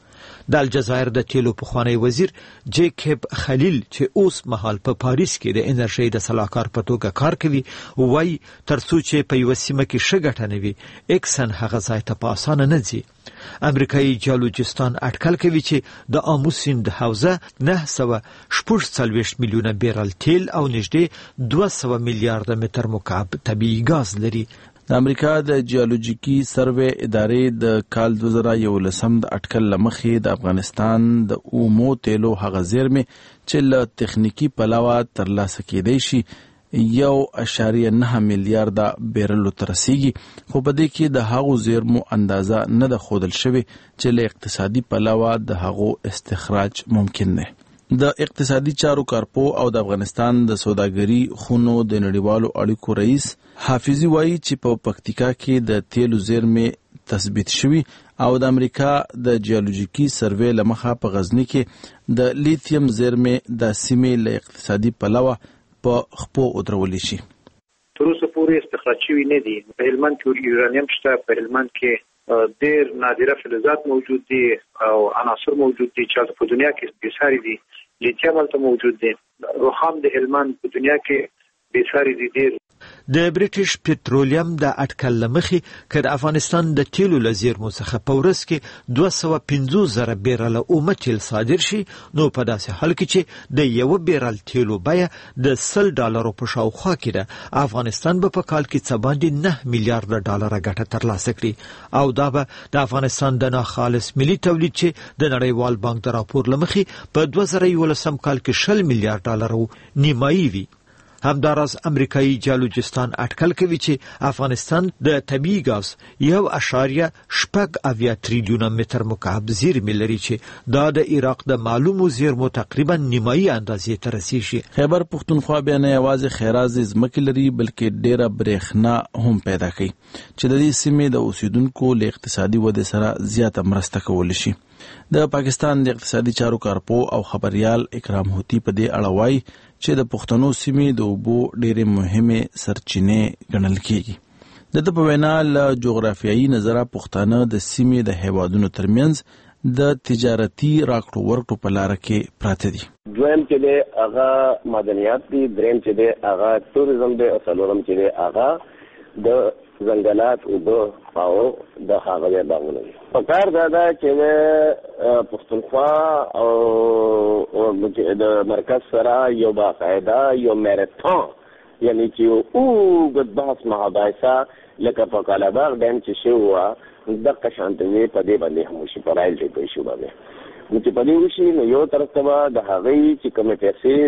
د الجزایر د تیلو پخوانی وزیر جیکب خلیل چې اوس مهال په پاریس کې د انرژي د سلاکار په توګه کار کوي وایي ترڅو چې په یو سیمه کې شګټه نه وي اکسن هغه ځای ته په اسانه نه ځي. امریکایي جیولوجستان اټکل کوي چې د آمو سیند حوزه 946 میلیونه بیرل تیل او نږدې 200 میلیارډ متر مکعب طبیعي ګاز لري. د امریکا د جیولوجیکي سروې ادارې د کال 2011 د اټکل لمخې د افغانستان د اومو تیلو هغه زیرمې چې له تخنیکی پلوه ترلاسه کېدای شي 1.9 میلیارډ بیرلو ته رسیږي، خو په دې کې د هغو زیرمو اندازه نه ده ښودل شوې چې له اقتصادي پلوه د هغو استخراج ممکن نه. د اقتصادي چارو کارپو او د افغانستان د سوداګري خونو د نړیوالو اړیکو رئیس حافظي وایي چې په پکتیکا کې د تیلو زیرمې تثبیت شوي او د امریکا د جیولوجیکي سروې لمخه په غزنی کې د لیتیم زیرمې د سیمې له اقتصادي پلوه په خپو ودرولې شي. تر اوسه پورې استخراج شوي نه دي. په هلمند کې یورانیم شته، په هلمند کې ډېر نادره فلزات موجود دي او عناصر موجود دي چې په دنیا کې بېساري دي. لیتیم هلته موجود دي. رخام د هلمند په دنیا کې بېساري دي ډېر. د بریټیش پټرولیم د اټکل لمخې که د افغانستان د تیلو له زیرمو څخه په ورځ کې 250,000 بیرله اومه تیل صادر شي نو په داسې حال کې چې د یو بیرل تیلو بیه د $100 په شاوخوا کې ده افغانستان به په کال کې څه باندې $9 میلیارډ ګټه ترلاسه کړي او دا به د افغانستان د ناخالص ملي تولید چې د نړیوال بانک د راپور لمخې په 2011 کال کې $10 میلیارډ نیمایي وي. همداراز امریکایي جیولوجستان اټکل کوي چې افغانستان د طبیعي ګاز 1.8 تریلیون متر مکعب زیرمې لري چې دا د عراق د معلومو زیرمو تقریبا نیمایي اندازې ته رسیږي. خیبر پښتونخوا بیا نه یوازې خیراز ځمکې لري بلکې ډیره برېښنا هم پیدا کوي چې د دې سیمې د اوسیدونکو له اقتصادي ودې سره زیاته مرسته کولی شي. د پاکستان د اقتصادي چارو کارپو او خبريال اکرام هوتی په دې اړه وایي چې د پښتنو سیمې د اوبو ډېرې مهمه سرچینې ګڼل کېږي. د په وینا له جغرافیایي نظره پښتانه د سیمې د هیوادونو ترمنځ د تجارتي راکړو ورکړو په لار کې پراته دي. دویم چې دی هغه معدنیات دي، دریم چې دی هغه توریزم دی او څلورم چې دی هغه د ځنګلات اوبه او د هغه باغونه دي. په کار دا ده چې پښتونخوا او د مرکز سره یو باقاعده یو میراتون یعنی چې اوږد بحث محابسه لکه په کالاباغ ډیم چې شوی وه دغه شانتې په دې باندې هم وشي، په رایل ډی په شو باندې نو چې په دې وشي نو یو طرف ته به د هغې چې کومې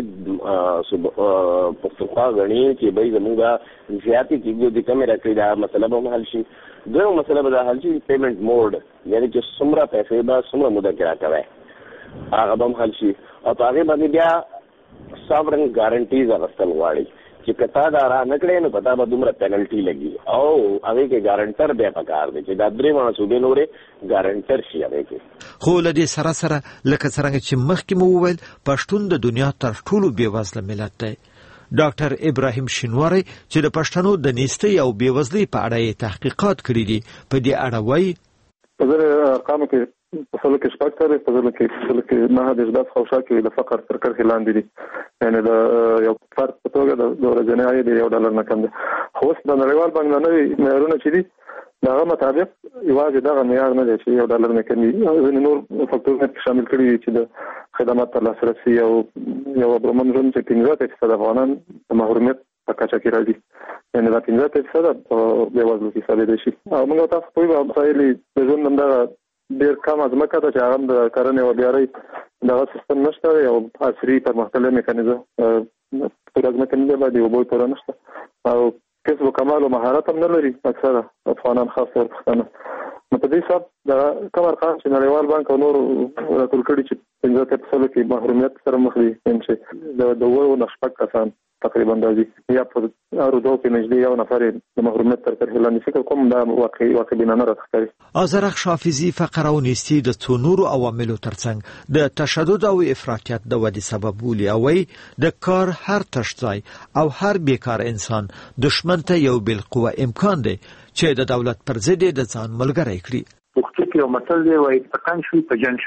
پیسې پښتونخوا غني چې به زمونږ زیاتې کېږي د کمې راکړي دا مسله به هم حل شي. دویمه مسله به دا حل شي پیمنټ موډ یعنی چې څومره پیسې به څومره موده کې راکوي هغه به هم حل شي او په هغې باندې بیا ساورن ګارنټیز اخیستل غواړي چې که تا دا را نه کړې نو په تا به دومره پینلټي لګي او هغې کې ګارنټر بیا پکار دی چې دا درې واړه صوبې نورې ګارنټر شي هغې کې. خو له دې سره سره لکه څرنګه چې مخکې مو وویل پښتون د دنیا تر ټولو بېوزله ملت دی. ډاکټر ابراهیم شینواری چې د پښتنو د نیستۍ او بېوزلۍ په اړه یې تحقیقات کړي دي په دې اړه وایي په زر ارقامو کې په سلو کې شپږ تر په زر کې نه د ځداس خوشا کې د فقر تر کرښې لاندې دي یعنی د یو فرد په توګه د ورځنی عاید $1 نه کم دی. خو اوس د نړیوال بانک د نوي معیارونه چې دي دغه مطابق یوازې دغه معیار نه دی چې $1 نه کم وي، ځینې نور فکټورونه شامل کړي دي چې د خدمات ته لاسرسي او یو برمن ژوند چې 15% افغانان د محرومیت په کچه کې راځي یعنی دا 15% په بېوزلو کې ثابت شي. او موږ تاسو په یوه مسایل د ژوند همدغه ډېر کم ځمکه ده چې هغه د کرنې او بیارۍ دغه سیستم نشته او عصري پرمختللی میکانیزم پوره ځمکه نه باندې اوبه پوره نشته او کسب و کمال او مهارت هم نه لري اکثره افغانان خاص طور پښتانه. نو په دې حساب د کوم ارقام چې نړیوال بانک او نور راټول کړي چې 15% کې محرومیت سره مخ دي چې د وو نشپک کسان تقریبا دازي یا په اردو کې نږدې یو نفر د محرومیت تر کرښې لاندې فکر کوم دا واقعي بینانه راښکاري. آذرخ حافظي فقر او نیستي د څو نورو عواملو ترڅنګ د تشدد او افراطیت د ودې سبب بولي او د کار هر تشځای او هر بیکار انسان دشمن ته یو بالقوه امکان دی چې د دولت پر ضد د ځان ملګری کړي. پښتو کې یو متل دی وایي په کان شوي په جنګ شوي.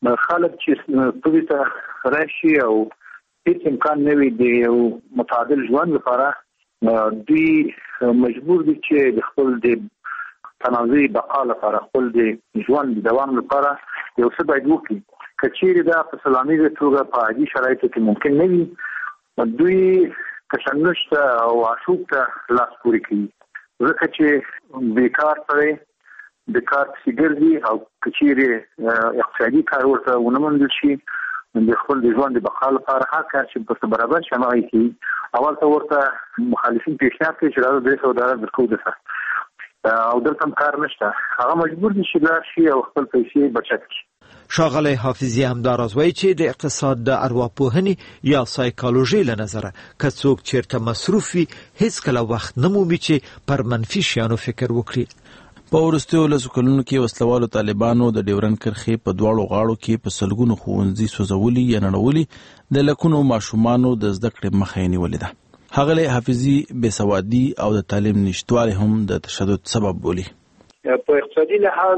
خلک چې پوری ته راشي او هیڅ امکان نه وي د یو متعادل ژوند لپاره دوی مجبور دي چې د خپل د تنازعي بقا لپاره خپل د ژوند د دوام لپاره یو څه باید وکړي. کچېرې دا په سلامي توګه په عادي شرایطو کې ممکن نه وي، دوی تشنج ته او عشوق ته لاس پورې کوي، ځکه چې بیکار سړی د کار پسې ګرځي او کچېرې اقتصادي کار ورته ونه موندل شي د خپل د ژوند د بقا لپاره هر کار چې په برابر شي هغه کوي. اول ته ورته مخالفین پیشنهاد کوي چې راځه $200 درکو درته او دلته هم کار نشته، هغه مجبور دي چې لاړ شي او خپل پیسې بچت کړي. ښاغلی حافظي همداراز وایي چې د اقتصاد د ارواپوهنې یا سایکالوژي له نظره که څوک چیرته مصروف وي هیڅکله وخت نه مومي چې پر منفي شیانو فکر وکړي. په وروستیو لسو کلونو کې وسلوالو طالبانو د ډیورنډ کرښې په دواړو غاړو کې په سلګونو ښوونځي سوځولي یا نړولي د لکونو ماشومانو د زده کړې مخه یې نیولې ده. ښاغلی حافظي بېسوادي او د تعلیم نشتوالی هم د تشدد سبب بولي. په اقتصادي لحاظ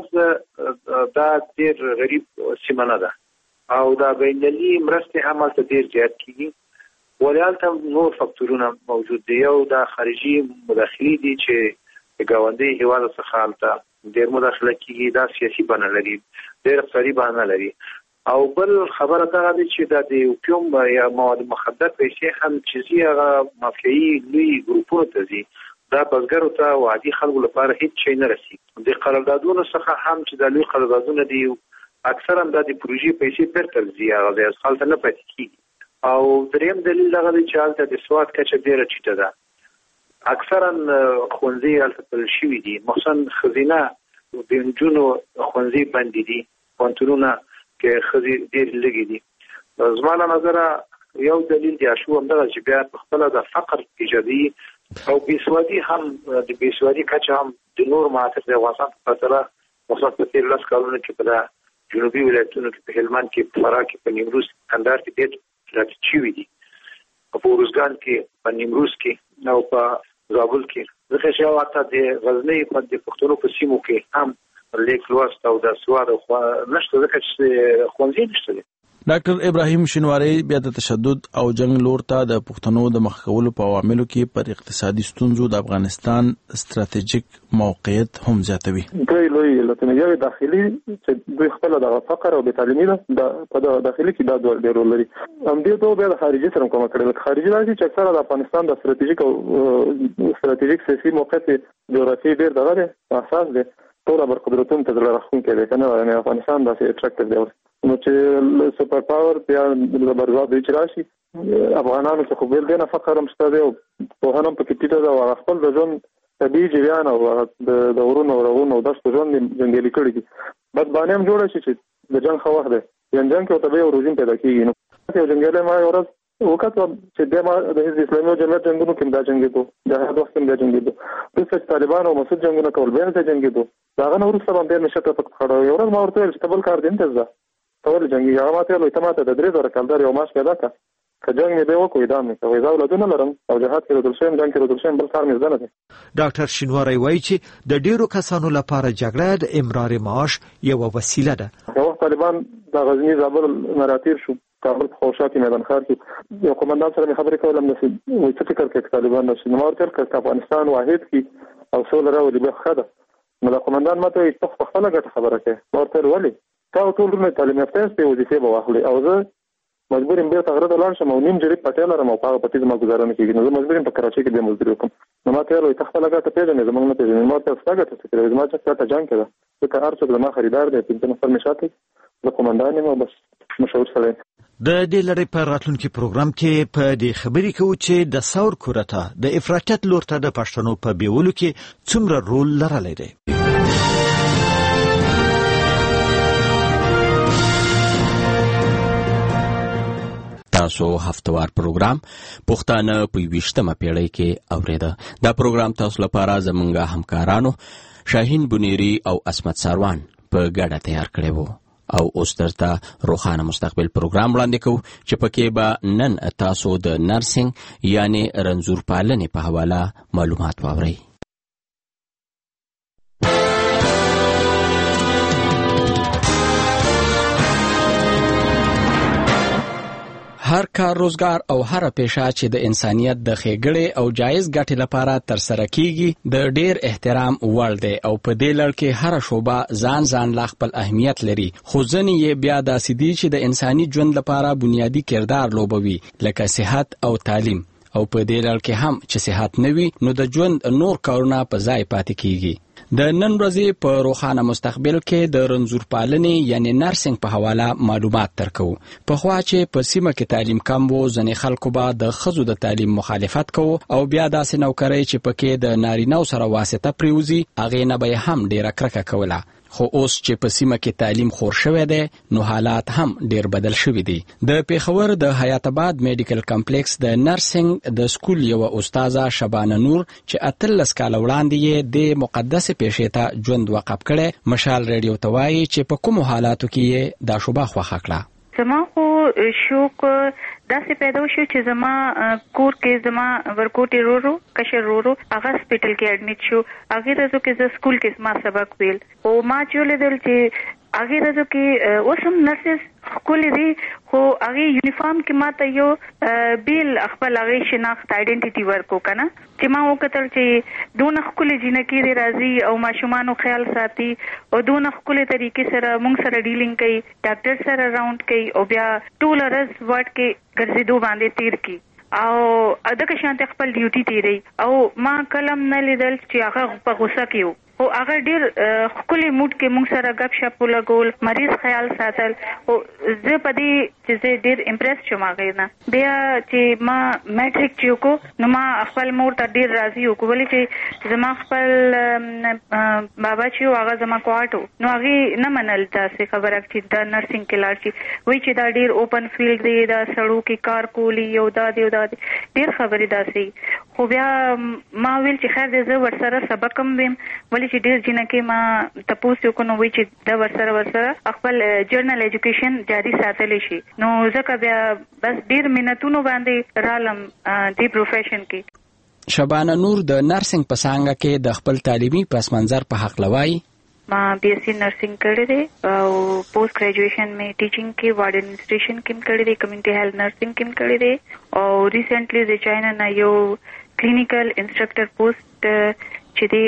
دا ډېر غریب سیمه نه ده او دا بینالمللي مرستې هم هلته ډېر زیات کېږي، ولې هلته نور فکتورونه موجود دي. یو دا خارجي مداخلې دي چې د ګاونډي هېواد څخه هلته ډېر مداخله کېږي، دا سیاسي بڼه لري، ډېر اقتصادي بڼه لري. او بل خبره دغه ده چې دا د اوپیوم یا مواد مخدر پیسې هم چې ځي هغه مافیایي لوی ګروپونو ته ځي، دا بزګرو ته او عادي خلکو لپاره هیڅ شی نه رسي. د قراردادونو څخه هم چې د لوی قراردادونه دي اکثرا د پروژې پیسې بیرته ځي، هغه د اسفالت نه پاتې کیږي. او دریم دلیل دغه دی چې هلته د سواد کچه ډېره ټیټه ده، اکثرا ښوونځي هلته تړل شوي دي، مخصوصا ښځینه د نجونو ښوونځي بندې دي، پوهنتونونه کې ښځې ډېرې لږې دي. زما له نظره یو دلیل د اشو همدغه چې بیا په خپله د فقر ایجادي او بېسوادي هم د بېسوادي کچه هم د نور معاصر د افغانستان په پرتله مخصوصا په تېرو 10 کلونو کې په جنوبي ولایتونو کې په هلمند کې، په فراه کې، په نیمروز، کندهار کې ډېر راټیټ شوي دي، په ارزګان کې، په نیمروز کې او په زابل کې. ځکه چې حتی د غزني په د پښتنو په سیمو کې هم لیک لوست او د سواد نشته، ځکه چې ښوونځي نشته دي. ډاکټر ابراهیم شینواری بیا د تشدد او جنگ لور ته د پښتنو د مخ کولو په عواملو کې پر اقتصادي ستونزو د افغانستان ستراتیژیک موقعیت هم زیاتوي. دوی لوی لټنیاوي داخلي چې دوی خپل د فقر او د تعلیمي په داخلي کې دا ډېر رول لري. هم دې ته بیا د خارجي سره کومه کړل، خارجي راځي چې اکثره د افغانستان د ستراتیژیک سیاسي موقعیت جغرافیایي ډېر دغه دی، اساس دی، ټول برقدرتون ته زړه راښکونکی دی، کنه یعنی افغانستان داسې اټریکټیو دی. نو چې سپر پاور بیا د برزاد دی چې راشي افغانانو څخه خو بل دی نه فقر هم شته دی او پوهنه هم پکې ټیټه ده او خپل د ژوند طبیعي جریان او د غرونو او رغونو او دښتو ژوند جنګلي کړي دي. بدباني هم جوړه شي چې د جنګ ښه وخت دی، جنګ کې طبیعي روزین پیدا کېږي. نو یو جنګلی ما یو ورځ وکړه چې د حزب اسلامي جمعیت جنګونو کې دا جنګېدو، د هغه وخت کې دا جنګېدو، وروسته چې طالبان او مسعود جنګونه کول بیا ته جنګېدو، د هغه نه وروسته باندې مې شته پکې خړه. یو ورځ ما ورته ویل چې ته بل کار دې نه ځه ټول جنگي، هغه ماته ویل ته ماته د 3000 کلدار یو ماش پیدا کړه، که جنگ مې به وکړو دا مې کوي، زه اولادونه لرم او جهاد کې ودل شم، جنگ کې ودل شم، بل کار مې زده نه دی. ډاکټر شینواری وایي چې د ډیرو کسانو لپاره جګړه د امرار معاش یو وسیله ده. یو وخت طالبان د غزنی زابل مراتیر شو، کابل په خوشاتي میدان ښار کې یو قومندان سره مې خبرې کولم، نو څه فکر کوي طالبان نشي نو ورته چې افغانستان واحد کې او سول راولي به خده. نو د قومندان ماته یې په خپل غټ خبره کوي، ورته ولي تا ټول نه تعلیم یافته په وظیفه به واخلي او زه مجبور یم بیرته غره ته لاړ شم او نیم جریب پټه لرم او په پټي زما گزاره نه کېږي، نو زه مجبور یم په کراچۍ کې د مزدوري وکړم. نو ما ته ویل ته خپله ګټه پېژنې، زموږ نه پېژنې. ما ته ستا ګټه څه کوي، زما چې ګټه جنګ کې ده، ځکه هر څوک زما خریدار دی، 5 نفر مې شاته زه قومندان یم او بس مشهور سړی. د دې لړۍ په راتلونکي پروګرام کې په دې خبرې کوو چې د ثور کورته د افراطیت لور ته د پښتنو په بیولو کې څومره رول لرلی دی. تاسو هفتوار پروګرام پښتانه په 20مه پیړۍ کې اوریده. دا پروګرام تاسو لپاره زمونږ همکارانو شاهین بنيري او اسمت ساروان په ګډه تیار کړی وو او اوس درته روښانه مستقبل پروګرام وړاندې کوو چې پکې به نن تاسو د نرسنګ یعنی رنځور پالنې په حواله معلومات واورئ. هر کار روزګار او هر پیشه چې د انسانیت د ښېګړې او جایز ګټې لپاره ترسره کیږي د ډیر احترام وړ دی او په دې لړ کې هر شوبه ځان لا خپل اهمیت لري، خو ځینې یې بیا داسې دي چې د انساني ژوند لپاره بنیادی کردار لوبوي لکه صحت او تعلیم، او په دې لړ کې هم چې صحت نه وي نو د ژوند نور کارونه په ځای پاتې کیږي. د نن ورځې په روښانه مستقبل کې د رنځور پالنې یعنی نرسنګ په حواله معلومات درکو. پخوا چې په سیمه کې تعلیم کم و، ځینې خلکو به د ښځو د تعلیم مخالفت کوو او بیا داسې نوکرۍ چې پکې د نارینه‌و سره واسطه پریوزي هغې نه به هم ډیره کرکه کوله. خو اوس چې په سیمه کې تعلیم خور شوی دی نو حالات هم ډیر بدل شوي دي. د پیښور د حیات آباد میډیکل کمپلیکس د نرسنګ د سکول یو استاده شبانه نور چې 18 کال وړاندې یې د مقدس پیښې ته ژوند وقف کړي، مشال ریډیو ته وایي چې په کومو حالاتو کې یې دا شوبه خوښه کړه. زما خو شوق داسې پیدا شو چې زما کور کې زما ورکوټي رورو کشر رورو هغه هسپټل کې اډمیټ شو. هغه ورځو کې زه سکول کې ما سبق ویل او ما چې لیدل چې هغه ورځو کې اوس هم نرسز خولې دي، خو هغه یونیفارم کې ماته یو بیل خپل هغه شناخت آیډنټیټي ورکو کنه چې ما وکتل چې دونه خولې جنکی دی راځي او ماشومانو خیال ساتي او دونه خولې طریقې سره مونږ سره ډیلینګ کوي، ډاکټر سره راوند کوي او بیا ټول ورځ ورډ کې ګرځېدو باندې تیر کی او دغه شانته خپل ډیوټي تیری او ما کلم نه لیدل چې هغه په غوسه کې وو او هغه ډیر خولي موډ کې مونږ سره غب شپ ولګول، مریض خیال ساتل او زه په دې چې زه ډیر امپریس شوم هغه نه. بیا چې ما میټریک چې وکړو نو ما خپل مور ته ډیر راضي وکړ ولې چې زما خپل بابا چې هغه زما کوټو نو هغه نه منل تاسو خبره چې دا نرسنګ کې لاړ شي وای چې دا ډیر اوپن فیلډ دی، دا سړو کې کار کولی یو دا ډیر خبرې داسي. خو بیا ما ویل چې خیر دې زه ورسره سبق هم ویم ولې چې ډیر جنکه ما تاسو کو نو وی چې دا ورسره خپل جرنل ایجوکیشن جاری ساتلی شي نو ځکه بیا بس ډیر مهنتونو باندې رالم دی پروفیشن کې. شبانه نور د نرسنګ په څنګه کې د خپل تعلیمي پس منظر په حق لوي. ما بی ایس سی نرسنګ کړی دی او پوسټ ګریجویشن مې ټیچینګ کې وارډ ایڈمنسټریشن کې کړی دی، کمیونټي هیلث نرسنګ کې کړی دی او ریسنټلی د چاینا نه یو کلینیکل انسټرکټر پوسټ چې دی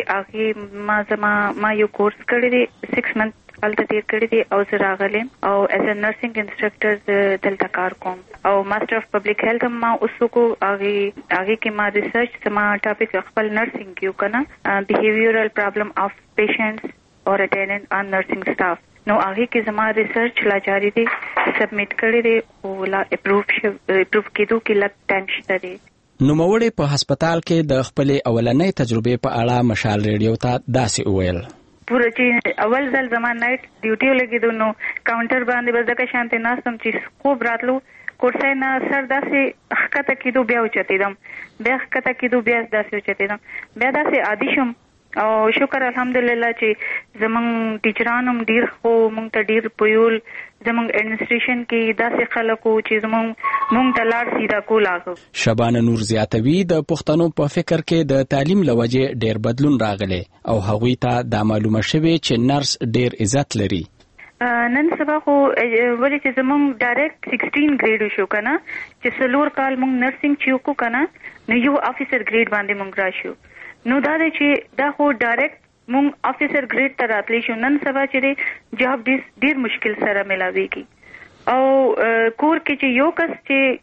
هغه ما یو کورس کړی دی 6 منث الته تیر کړی دی او زه راغلم او ایز ا نرسنګ انسټرکټر دلته کار کوم او ماستر اف پبلک هیلث ما اوسو کو هغه کې ما ریسرچ سما ټاپک خپل نرسنګ کیو کنه بیهیویرل پرابلم اف پیشنټس اور اټینډنټ ان نرسنګ سټاف نو هغه کې زما ریسرچ لا جاری دی، سبمیټ کړی دی او لا اپروف کېدو کې لږ ټایم شته دی. نوموړی په هسپتال کې د خپلې اولنۍ تجربې په اړه مشال ریډیو ته داسې وویل. پوره چې اول ځل زما نایټ ډیوټي ولګېدو نو کاونټر باندې بس دغه شانتې ناستم چې خوب راتلو، کورسۍ نه سر داسې ښکته کېدو بیا اوچتېدم، بیا ښکته کېدو بیا داسې اوچتېدم، بیا داسې عادي شوم او شکر الحمدلله چې زمونږ ټیچران هم ډیر خو مونږ ته ډیر پویول، زمونږ ایڈمنسټریشن کې داسې خلک وو چې مونږ ته لار سیده کول هغه. شبانه نور زیاتوي د پښتنو په فکر کې د تعلیم لوجې ډیر بدلون راغلی او هغوی ته دا معلومه شوې چې نرس ډیر عزت لري. نن سبا خو ولې چې زمونږ ډایرکټ 16 ګریډ شو کنه چې سلور کال مونږ نرسنګ چې وکړو کنه نو یو افیسر ګریډ باندې مونږ راشو نو دا دی چې دا خو ډایرکټ مونږ افیسر ګریډ ته راتلی شو. نن سبا چې جاب ډیر مشکل سره ملاويږي او کور کې چې یو کس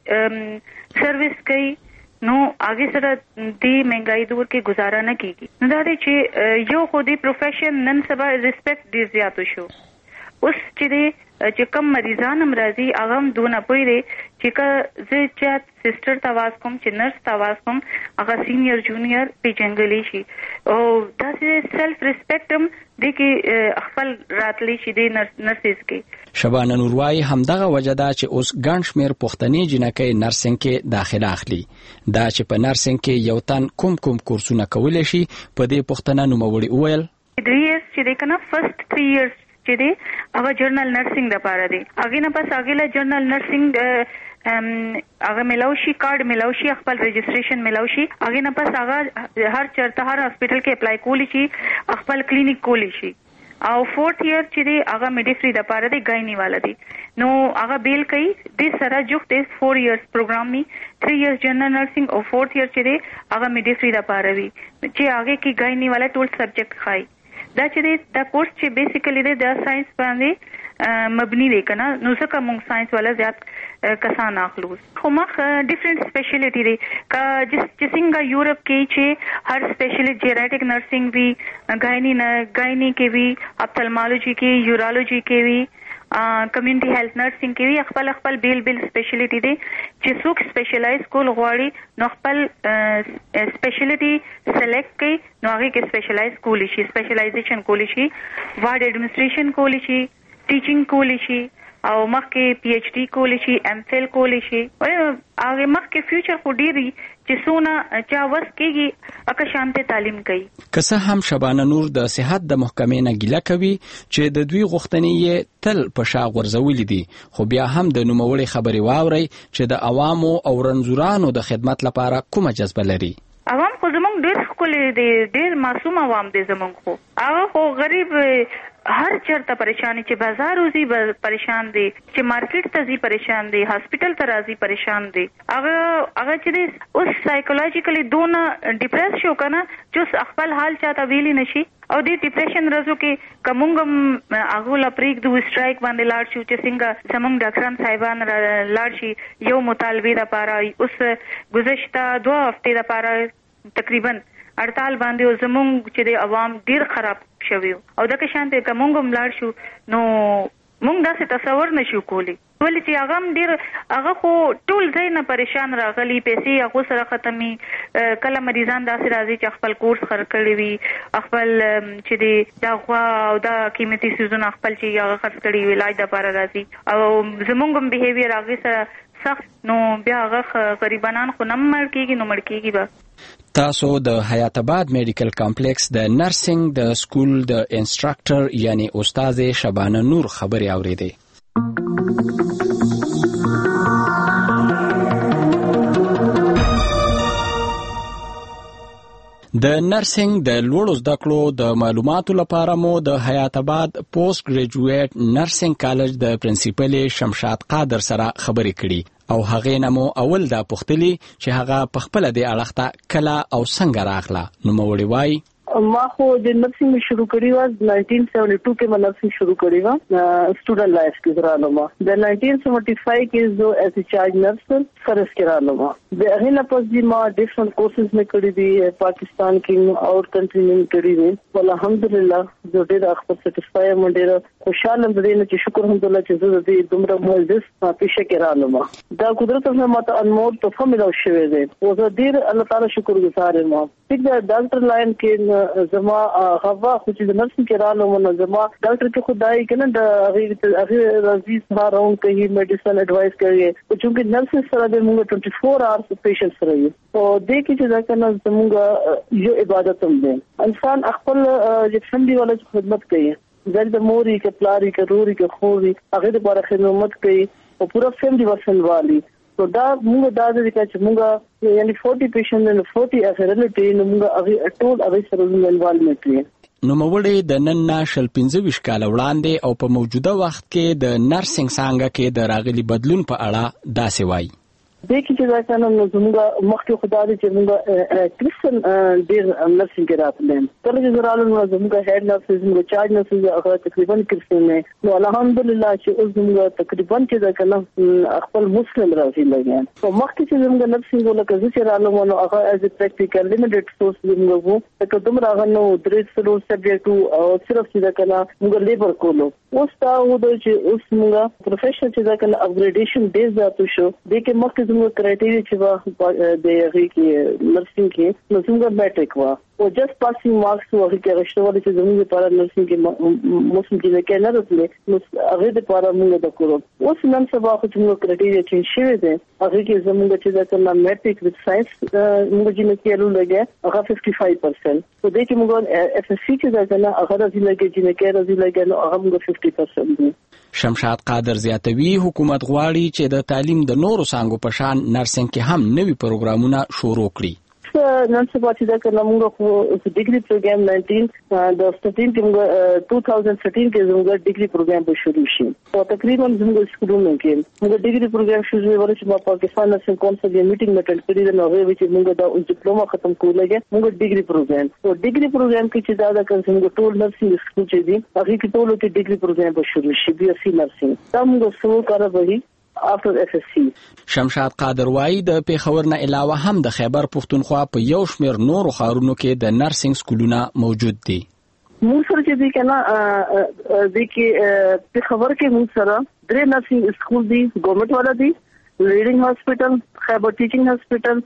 چې سروس کوي نو هغه سره د مهنګای دور کې گزاره نه کیږي. نو دا دی چې یو خو د پروفیشن نن سبا ریسپیکټ ډیر زیات شو. اوس چې کم مریضان هم راځي هغه هم دونه پوي دي چې که زه چې سسټر ته आवाज کوم چې نرس ته आवाज کوم هغه سینیئر جونیئر پیژنګلی شي او داسې سیلف ریسپیکټ هم د کې خپل راتلی شي د نرسز کې. شبانه نور وايي همدغه وجه ده چې اوس ګڼ شمېر پښتني جنکۍ نرسنګ کې داخله اخلي. دا چې په نرسنګ کې یو تن کوم کورسونه کولی شي په دې پښتنه نوموړي وویل 3 years چې دی کنه فرست 3 years چې دی هغه جرنل نرسنګ لپاره دی، هغه نه پس هغه له جرنل نرسنګ هغه ملوشي کارت ملوشي خپل رجسٹریشن ملوشي، هغه نه پس هغه هر چرته هر هسپټل کې اپلای کولی شي، خپل کلینیک کولی شي او 4th ایئر چې دی هغه میډیفری د پاره دی ګاینی والا دی نو هغه بیل کوي د سره جوخت 4 ایئرز پروګرام می 3 ایئرز جنرال نرسنګ او 4th ایئر چې دی هغه میډیفری د پاره وي چې هغه کې ګاینی والا ټول سبجیکټ خای دا چې دا کورس چې بیسیکلی د ساينس باندې مبني دی کنه نو څنګه موږ ساينس والا زیات کسان اخلو خو مخ ډیفرنٹ سپیشلیټی دی کا چې څنګه یورپ کې چې هر سپیشلیټ جیریاټک نرسنګ وی ګاینی کې وی اپتلمالوجي کې یورولوجي کې وی کمیونټي هیلث نرسنګ کې وی خپل بیل سپیشلیټی دی چې څوک سپیشلایز کول غواړي نو خپل سپیشلیټی سلیکټ کړي نو هغه کې سپیشلایز کولی شي سپیشلایزیشن کولی شي وارډ ایڈمنسټریشن کولی شي ټیچینګ کولی شي او مخکې پی ایچ ډی کولی شي ایم فل کولی شي او هغه مخکې فیوچر خو ډیری چې سونه چا وس کېږي اکه شانته تعلیم کوي که څه هم شبانه نور د صحت د محکمې نه ګیله کوي چې د دوی غوښتنې یې تل په شا غورځولې دي خو بیا هم د نوموړي خبرې واوري چې د عوامو او رنځورانو د خدمت لپاره کومه جذبه لري عوام خو زمونږ ډېر ښکلي دي ډېر معصوم عوام دي زمونږ خو هغه خو غریب هر چرته پریشانی چې بازار وزي پریشان دي چې مارکیټ ته زی پریشان دي هاسپټل ته راځي پریشان دي هغه چې اوس سایکولوژیکلی دونه ډیپریس شو کنه چې خپل حال چاته ویلی نشي او د ډیپریشن رازو کې کومګم هغه لا پریک د سټرایک باندې لاړ شو چې څنګه زمونږ ډاکټران صاحبان لاړ شي یو مطالبه لپاره اوس گذشته 2 هفته لپاره تقریبا هړتال باندې زمونږ چې د عوام ډیر خراب شوی او دغه شانته کومګم لاړ شو نو مونږ داسې تصور نشو کولی ولې چې هغه خو ټول ځای نه پریشان راغلي پیسې هغه سره ختمي کله مریضان داسې راځي چې خپل کورس خرڅ کړي وي خپل چې دا غوا او دا قیمتي سيزونه خپل چې هغه خرڅ کړي وي علاج لپاره راځي او زمونږ بیهیویر هغه سره سخت نو بیا هغه غریبانان خو نه مړ کیږي به تاسو د حیات آباد میډیکل کمپلیکس د نرسنګ د سکول د انسټراکټر یعنی استاد شبانه نور خبري اوریدي د نرسنګ د لوړو زده کړو د معلوماتو لپاره مو د حیات آباد پوسټ ګریجویټ نرسنګ کالج د پرنسپل شمشاد قادر سره خبرې کړي او هغه نمو اول دا پختلی چې هغه په خپل د اړخته کلا او څنګه راغله نو موري وای ما خو د نرسنګ شروع کړی و 1972 کې نرسنګ شروع کړی و سټوډنټ لایف کې درانه ما د 1975 کې زه ایز چارج نرس سره سکرانه ما د هغه نه پس ما ډیفرنٹ کورسز مې کړی دي پاکستان کې او کنټری کې کړی دي الحمدلله زه ډېر خپل سټیسفای یم ډېر خوشاله یم چې شکر الحمدلله چې زه دې دومره معزز پیشه کړم ما دا قدرت هم ماته انمول توفه ملو شوې ده او زه ډېر الله تعالی شکر گزار یم ټیک دا ډاکټر لاین کې زما غوا خو چې د نرسنګ کې رالو زما ډاکټر کې خدای کنه د هغه عزیز هارون کوي میډیسن اډوایس کوي او چې نرس سره د موږ 24 اورز پیشنټ سره یو او د کې چې ځکه نه زموږ یو عبادت هم ده انسان خپل چې فیملی والا خدمت کوي د موري کې پلاری کې روري کې خوري هغه د لپاره خدمت کوي او پورا فیملی ورسنوالي So da munga da چې munga یعنی 40 پیشنټ نه 40 افرلټي نو موږ هغه ټول هغه سره انوالومنت لري نو موړې د نن ناشل 15 کال وړاندې او په موجوده وخت کې د نرسنګ څنګه کې د راغلي بدلون په اړه داسې وایي د کې چې دا څنګه موږ مخکې خدای دې چې موږ کریسن ډیر نرسنګ راتلم کله چې زرالو موږ هډ نرس موږ چارج نرس هغه تقریبا کریسن نه نو الحمدلله چې اوس موږ تقریبا چې دا کنه خپل مسلم راځي لګیا او مخکې چې موږ نرسنګ ولکه چې رالو نو هغه از پریکټیکل لیمیټډ سورس موږ وو که دومره هغه نو درې څلور سبجیکټ او صرف چې دا کنه موږ لیبر کولو اوس دا و چې اوس موږ پروفیشنل چې دا کنه اپګریډیشن ډیر زیاتو شو د کې مخکې موږ کرایټیریا چې وا د هغه کې نرسنګ کې نو څنګه میټریک وا او جست پاسینګ مارکس هغه کې غشتول چې زموږ لپاره نرسنګ کې موسم کې کې نه رسېږي نو هغه لپاره موږ د کورو اوس نن سبا خو موږ کرایټیریا چې شوی دی هغه کې زموږ چې دا کنه میټریک وذ ساينس موږ چې نه کېلو لګي هغه 55% او د کې موږ اف اس سی چې دا کنه هغه راځي لګي چې نه کې راځي لګي نو هغه موږ 50% دی شمشاد قادر زیاتوي حکومت غواړي چې د تعلیم د نورو څانګو په شان نرسنګ کې هم نوي پروګرامونه شروع کړي نن سبا چې دا کنه موږ خو ډیګري پروګرام 2013 کې زموږ ډیګري پروګرام به شروع شي او تقریبا زموږ سکولونو کې موږ ډیګري پروګرام شروع ورته په پاکستان نشن کونسل یو میټینګ میټل کړی دا نو چې موږ دا ډیپلوما ختم کولای موږ ډیګري پروګرام او ډیګري پروګرام کې چې دا کوم څنګه ټول نرسنګ سکول چې دي هغه کې ټول کې ډیګري پروګرام به شروع شي بي اس سي نرسنګ دا موږ سره کار به after FSC. شمشاد قادر وایي د پیښور نه علاوه هم د خیبر پښتونخوا په یو شمېر نورو ښارونو کې د نرسنګ سکولونه موجود دي. موږ سره چې دی کنه د کې پیښور کې موږ سره درې نرسنګ سکول دي ګورنمنت والا دي لیډینګ هاسپټل خیبر ټیچینګ هاسپټل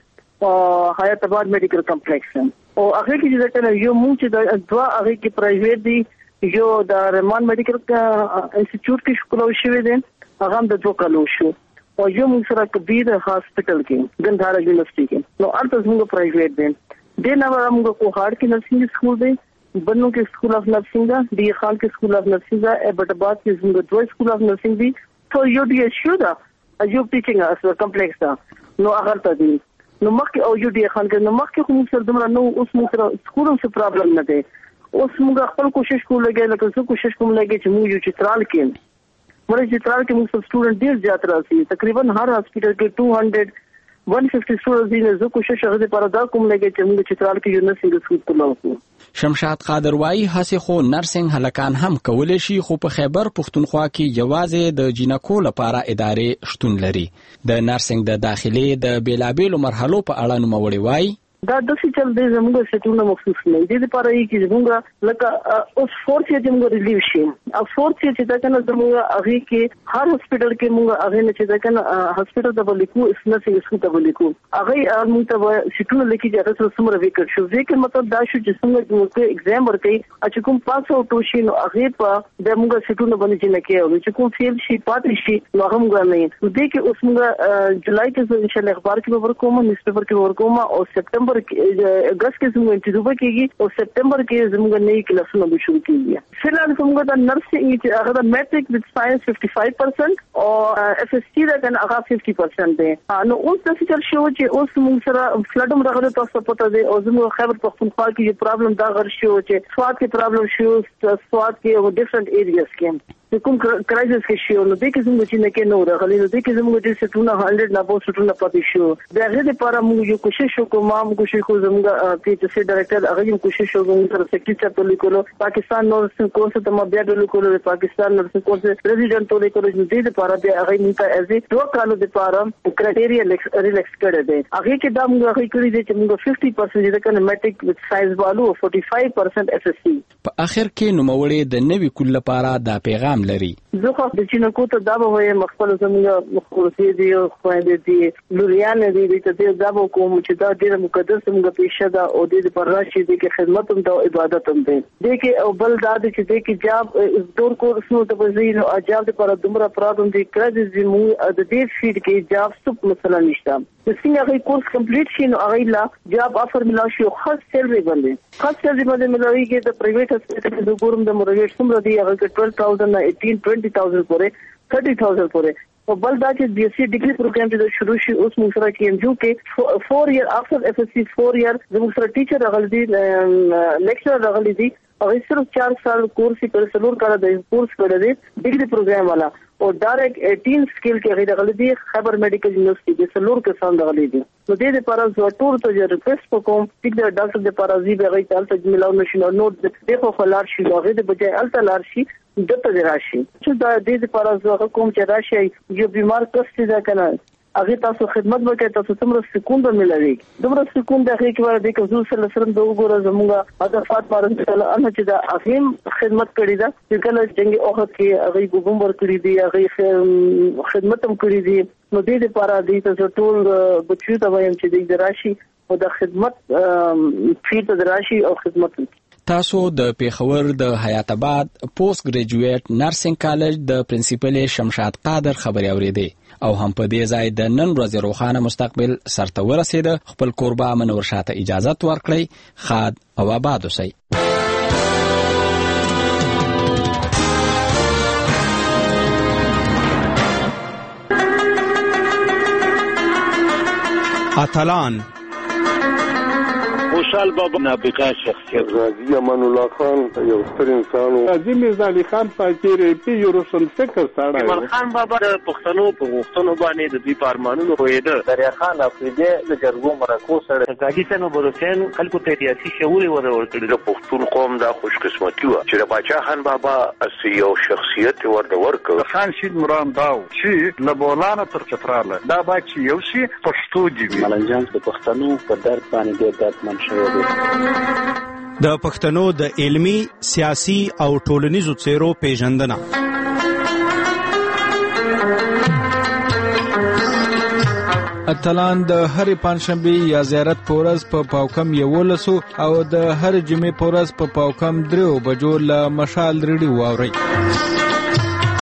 او حیات آباد میډیکل کمپلیکس او هغه کې چې کنه یو موږ چې دوا هغه کې پرایویټ دي یو د رحمان میډیکل انسټیټیوټ کې شکل شوی دی هغه د دوه کالو شو او یو موږ سره کبیر هاسپټل کې ګندهارا یونیورسيټي کې نو ارته موږ پرایویټ دي د نو موږ کوهاړ کې نرسنګ سکول دی بنو کې سکول اف نرسنګ دی डी خان کې سکول اف نرسنګ دی ایبټباد کې زموږ دوه سکول اف نرسنګ دی ټو یو ډي شو دا یو ټیچینګ اس کمپلیکس دا نو هغه ته دی نو مخکې او یو ډي خان کې نو مخکې کوم سره دمر نو اوس موږ سره سکولونو څه پرابلم نه دی اوس موږ خپل کوشش کوو لګي لکه څه کوشش کوم لګي چې موږ یو چترال کې مړ چترال کې موږ سټوډنټ ډیر زیات راځي تقریبا هر هاسپټل کې 150 سټوډنټ دي زه کوشش هغه لپاره دا کوم لګي چې موږ چترال کې یو نرسنګ سکول کولاو. شمشاد قادر وایي هڅه خو نرسنګ هلکان هم کولای شي خو په خیبر پښتونخوا کې یوازې د جینکو لپاره ادارې شتون لري. د نرسنګ د داخلي د بیلابېلو مرحلو په اړه نوموړی وایي دا د څه چل دی زموږ سټونه مخصوص نه دي لپاره یې چې زموږ لکه اوس فورث یې موږ ریلیو شي او فورث یې چې دا کنه زموږ هغه کې هر هسپټل کې موږ هغه نه چې دا کنه هسپټل د بلیکو اسنسنګ سکول ته بلیکو هغه موږ ته سټونه لیکي چې هغه سره ویکټ شو ځکه مطلب دا شو چې څنګه موږ ایگزام ورکړي چې کوم پاس او ټوشي نو هغه په د موږ سټونه باندې نه کېو چې کوم فیل شي پاتې شي نو هغه موږ نه دي کې اوس موږ جولای کې ان شاء الله اخبار کې ورکوم نیوز پیپر کې ورکوم او سپټمبر اگست کې زموږ انټرویو کېږي او سپټمبر کې زموږ نوې کلاسونه به شروع کیږي فلحال زموږ د نرسنګ چې هغه د میټریک وذ ساينس 55% او اف اس ټي دا کنه هغه 50% دی نو اوس د فکر شو چې اوس موږ سره فلډم راغله تاسو پته دی او زموږ خیبر پختونخوا کې یو پرابلم دا غر شو چې سواد کې پرابلم شو سواد کې ډیفرنٹ ایریاز کې کوم کرایسس کې شو نو د کې زموږ چې نه کې نو راغلي نو د کې زموږ د ستونه 100 نه په ستونه پاتې شو دا غوډه لپاره موږ یو کوشش وکړو ما موږ کوشش کوو زموږ پی ایچ سی ډایریکټر هغه یو کوشش وکړو سره سیکریټری ته لیکلو پاکستان نرسنګ کورس ته ما بیا لیکلو پاکستان نرسنګ کورس پریزیډنټ ته لیکلو چې د لپاره بیا هغه موږ ایز ا 2 کالو لپاره کرایټیریا ریلیکس کړی دی هغه کې دا موږ هغه کړی دی چې موږ 50% د کنه میټریک وذ ساينس والو 45% اف اس سی په اخر کې نوموړي د نوي کول لپاره دا پیغام لري زه د چینکو ته دا به وایي مخبل زموږ مخورسي دي او خويندې دي لوريان دي ته دا به کوم چې دا ډیره مقدس موږ پیښه ده او د پر راشي دي کې خدمت هم او عبادت هم دي د کې او بل دا چې د کې جاب دور کورسونو ته وزیر او جاب د پر دومره پرابلم دي کړه چې موږ د دې فیډ کې جاب څه مثلا نشته د څنګه کورس کمپلیټ شي نو هغه لا جاب افر ملا شي خاص سیلري باندې خاص سیلري باندې ملوي کې د پرایویټ هسپتال د ګورم د مرګ څومره دی هغه 12000 نه 18-20,000 پورې 30,000 پورې او بل دا چې بي اس سي ډیګري پروګرام چې شروع شي اوس موږ سره کې ام یو کې 4 ایئر افټر اف اس سی 4 ایئر زموږ سره ټیچر راغلي دي لیکچر راغلي دي او صرف 4 سال کورس پر سلور کړه د کورس کړه دي ډیګري پروګرام والا او ډایرکټ 18 سکیل کې غیر غلي دي خبر میډیکل یونیورسيټي د سلور کې سم غلي دي نو د دې لپاره زه ټول ته ریکوست وکوم چې د ډاکټر د لپاره زی به غي تل ته ملاو نشي نو د خو خلار شي هغه د بجای الته لار شي دته راشي چې د دې لپاره زه کوم چې راشي یو بیمار کس چې دا کنه هغه تاسو خدمت وکړئ تاسو څومره سکون به ملوي دومره سکون د هغه کې ور دي چې حضور صلی الله علیه وسلم د وګوره زموږه هدفات مارن تعالی ان چې د اخیم خدمت کړی دا چې کله جنگي اوخت کې هغه ګومبر کړی دی هغه خدمت هم کړی دی نو دې لپاره دې تاسو ټول بچو ته وایم چې د راشي او د خدمت فیټ د راشي او خدمت تاسو د پیښور د حیات آباد پوسټ ګریجویټ نرسنګ کالج د پرنسپل شمشاد قادر خبري اوریدې او هم په دې ځای د نن ورځې روښانه مستقبل سرته ورسید خپل قربا منور شاته اجازه ورکړي خاد او آباد اوسئ اتلان خوشحال بابا نابغه شخصیت. غازی امان الله خان یو ستر انسان و قاضي میرزا علي خان فقیر پی یو روشن فکر سره. کمال خان بابا د پښتنو په غوښتنو باندې د دوی په ارمانونو پوهېده. دریا خان افریدي د جرګو مرکو سره. قاضي صاحب حسین خلکو ته سیاسي شعور ورکړي. د پښتون قوم د خوشقسمتي و چې د باچا خان بابا یو شخصیت ورکړ. خان شید مرام داو چې له بولانه تر چتراله دا با چې یو شي پښتو دی. ملنجان د پښتنو په درد باندې ډېر دردمن شوی دی. د پښتنو د علمي، سیاسي او ټولنیزو څیرو پیژندنه. اتلان د هر پنځشنبه یا زیارت پورز په پاوکم 11 او د هر جمعې پورز په پاوکم 3 بجو له مشال ریډیو واوري.